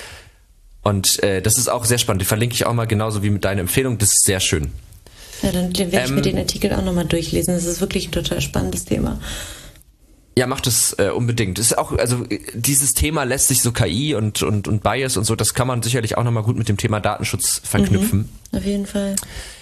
Und äh, das ist auch sehr spannend. Die verlinke ich auch mal genauso wie mit deiner Empfehlung. Das ist sehr schön. Ja, dann werde ich ähm, mir den Artikel auch nochmal durchlesen. Das ist wirklich ein total spannendes Thema. Ja, mach das äh, unbedingt. Das ist auch, also dieses Thema lässt sich so K I und, und, und Bias und so, das kann man sicherlich auch nochmal gut mit dem Thema Datenschutz verknüpfen. Mhm, auf jeden Fall.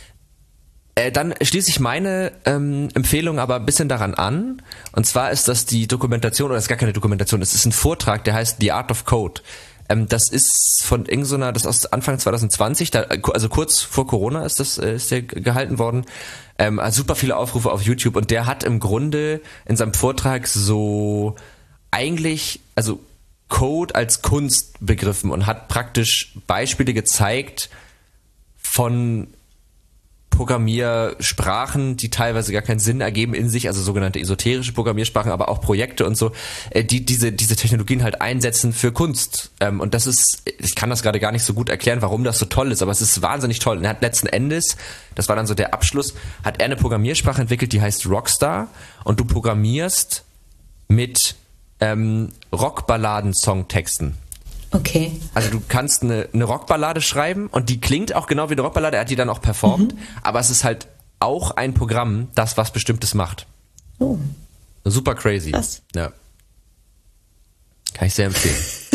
Äh, dann schließe ich meine ähm, Empfehlung aber ein bisschen daran an. Und zwar ist das die Dokumentation, oder es ist gar keine Dokumentation, es ist ein Vortrag, der heißt The Art of Code. Das ist von irgendeiner, das ist aus Anfang zwanzig zwanzig, da, also kurz vor Corona ist das ist der gehalten worden. Ähm, also super viele Aufrufe auf YouTube und der hat im Grunde in seinem Vortrag so eigentlich, also Code als Kunst begriffen und hat praktisch Beispiele gezeigt von Programmiersprachen, die teilweise gar keinen Sinn ergeben in sich, also sogenannte esoterische Programmiersprachen, aber auch Projekte und so, die diese diese Technologien halt einsetzen für Kunst. Und das ist, ich kann das gerade gar nicht so gut erklären, warum das so toll ist, aber es ist wahnsinnig toll. Und er hat letzten Endes, das war dann so der Abschluss, hat er eine Programmiersprache entwickelt, die heißt Rockstar und du programmierst mit ähm, Rockballaden-Songtexten. Okay. Also du kannst eine, eine Rockballade schreiben und die klingt auch genau wie eine Rockballade, er hat die dann auch performt, mhm. aber es ist halt auch ein Programm, das was Bestimmtes macht. Oh. Super crazy. Krass. Ja. Kann ich sehr empfehlen.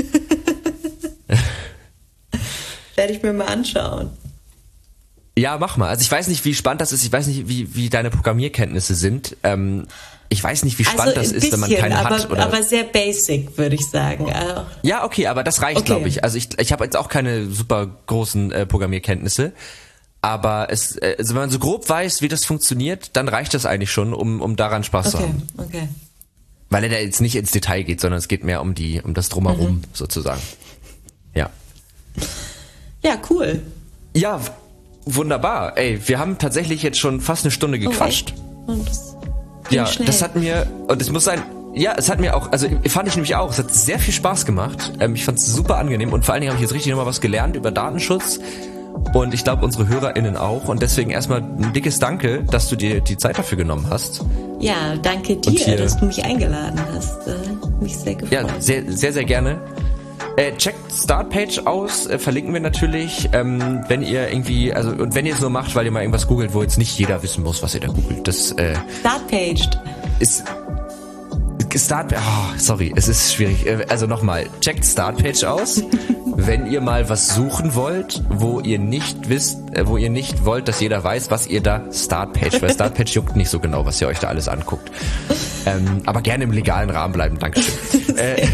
Werde ich mir mal anschauen. Ja, mach mal. Also ich weiß nicht, wie spannend das ist, ich weiß nicht, wie, wie deine Programmierkenntnisse sind. Ähm, Ich weiß nicht, wie spannend also das ist, bisschen, wenn man keine aber, hat. Oder aber sehr basic, würde ich sagen. Ja, okay, aber das reicht, okay. glaube ich. Also ich, ich habe jetzt auch keine super großen äh, Programmierkenntnisse, aber es, äh, also wenn man so grob weiß, wie das funktioniert, dann reicht das eigentlich schon, um, um daran Spaß okay. zu haben. Okay. Weil er da jetzt nicht ins Detail geht, sondern es geht mehr um die, um das Drumherum mhm. sozusagen. Ja. Ja, cool. Ja, wunderbar. Ey, wir haben tatsächlich jetzt schon fast eine Stunde gequatscht. Oh, und das Ja, schnell. das hat mir, und es muss sein, Ja, es hat mir auch, also fand ich nämlich auch, es hat sehr viel Spaß gemacht. Ähm, ich fand es super angenehm und vor allen Dingen habe ich jetzt richtig nochmal was gelernt über Datenschutz und ich glaube unsere HörerInnen auch und deswegen erstmal ein dickes Danke, dass du dir die Zeit dafür genommen hast. Ja, danke dir, dass du mich eingeladen hast. Äh, mich sehr gefreut. Ja, sehr, sehr, sehr gerne. Äh, checkt Startpage aus, äh, verlinken wir natürlich, ähm, wenn ihr irgendwie, also und wenn ihr es nur macht, weil ihr mal irgendwas googelt, wo jetzt nicht jeder wissen muss, was ihr da googelt. Das äh, Startpage ist Start, oh, sorry, es ist schwierig. Also nochmal, checkt Startpage aus, wenn ihr mal was suchen wollt, wo ihr nicht wisst, wo ihr nicht wollt, dass jeder weiß, was ihr da Startpage, weil Startpage juckt nicht so genau, was ihr euch da alles anguckt. Ähm, aber gerne im legalen Rahmen bleiben, Dankeschön. äh,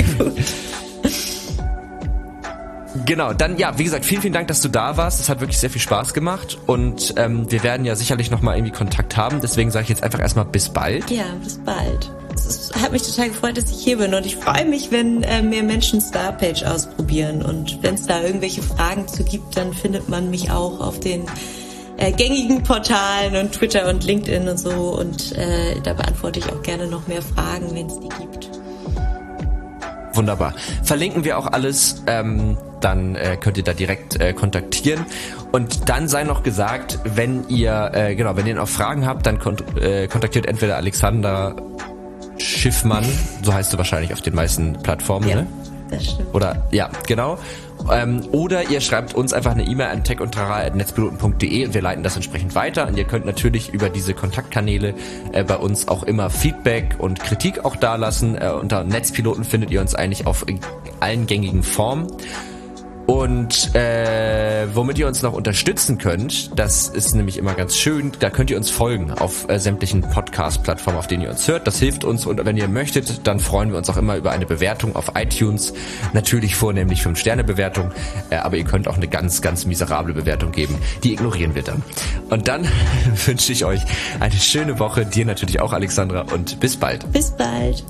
Genau, dann ja, wie gesagt, vielen, vielen Dank, dass du da warst. Das hat wirklich sehr viel Spaß gemacht und ähm, wir werden ja sicherlich nochmal irgendwie Kontakt haben. Deswegen sage ich jetzt einfach erstmal bis bald. Ja, bis bald. Es hat mich total gefreut, dass ich hier bin und ich freue mich, wenn äh, mehr Menschen Startpage ausprobieren und wenn es da irgendwelche Fragen zu gibt, dann findet man mich auch auf den äh, gängigen Portalen und Twitter und LinkedIn und so und äh, da beantworte ich auch gerne noch mehr Fragen, wenn es die gibt. Wunderbar. Verlinken wir auch alles, ähm, dann äh, könnt ihr da direkt äh, kontaktieren. Und dann sei noch gesagt, wenn ihr, äh, genau, wenn ihr noch Fragen habt, dann kont- äh, kontaktiert entweder Alexander Schiffmann, so heißt du wahrscheinlich auf den meisten Plattformen, ja, ne? Das stimmt. Oder, ja, genau. Ähm, oder ihr schreibt uns einfach eine E-Mail an tech und trara at netzpiloten punkt de und wir leiten das entsprechend weiter. Und ihr könnt natürlich über diese Kontaktkanäle äh, bei uns auch immer Feedback und Kritik auch dalassen. Äh, unter Netzpiloten findet ihr uns eigentlich auf allen gängigen Formen. Und äh, womit ihr uns noch unterstützen könnt, das ist nämlich immer ganz schön, da könnt ihr uns folgen auf äh, sämtlichen Podcast-Plattformen, auf denen ihr uns hört. Das hilft uns und wenn ihr möchtet, dann freuen wir uns auch immer über eine Bewertung auf iTunes. Natürlich vornehmlich fünf Sterne Bewertung, äh, aber ihr könnt auch eine ganz, ganz miserable Bewertung geben. Die ignorieren wir dann. Und dann wünsche ich euch eine schöne Woche, dir natürlich auch, Alexandra, und bis bald. Bis bald.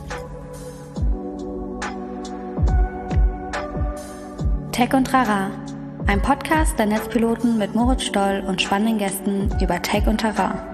Tech und Trara, ein Podcast der Netzpiloten mit Moritz Stoll und spannenden Gästen über Tech und Trara.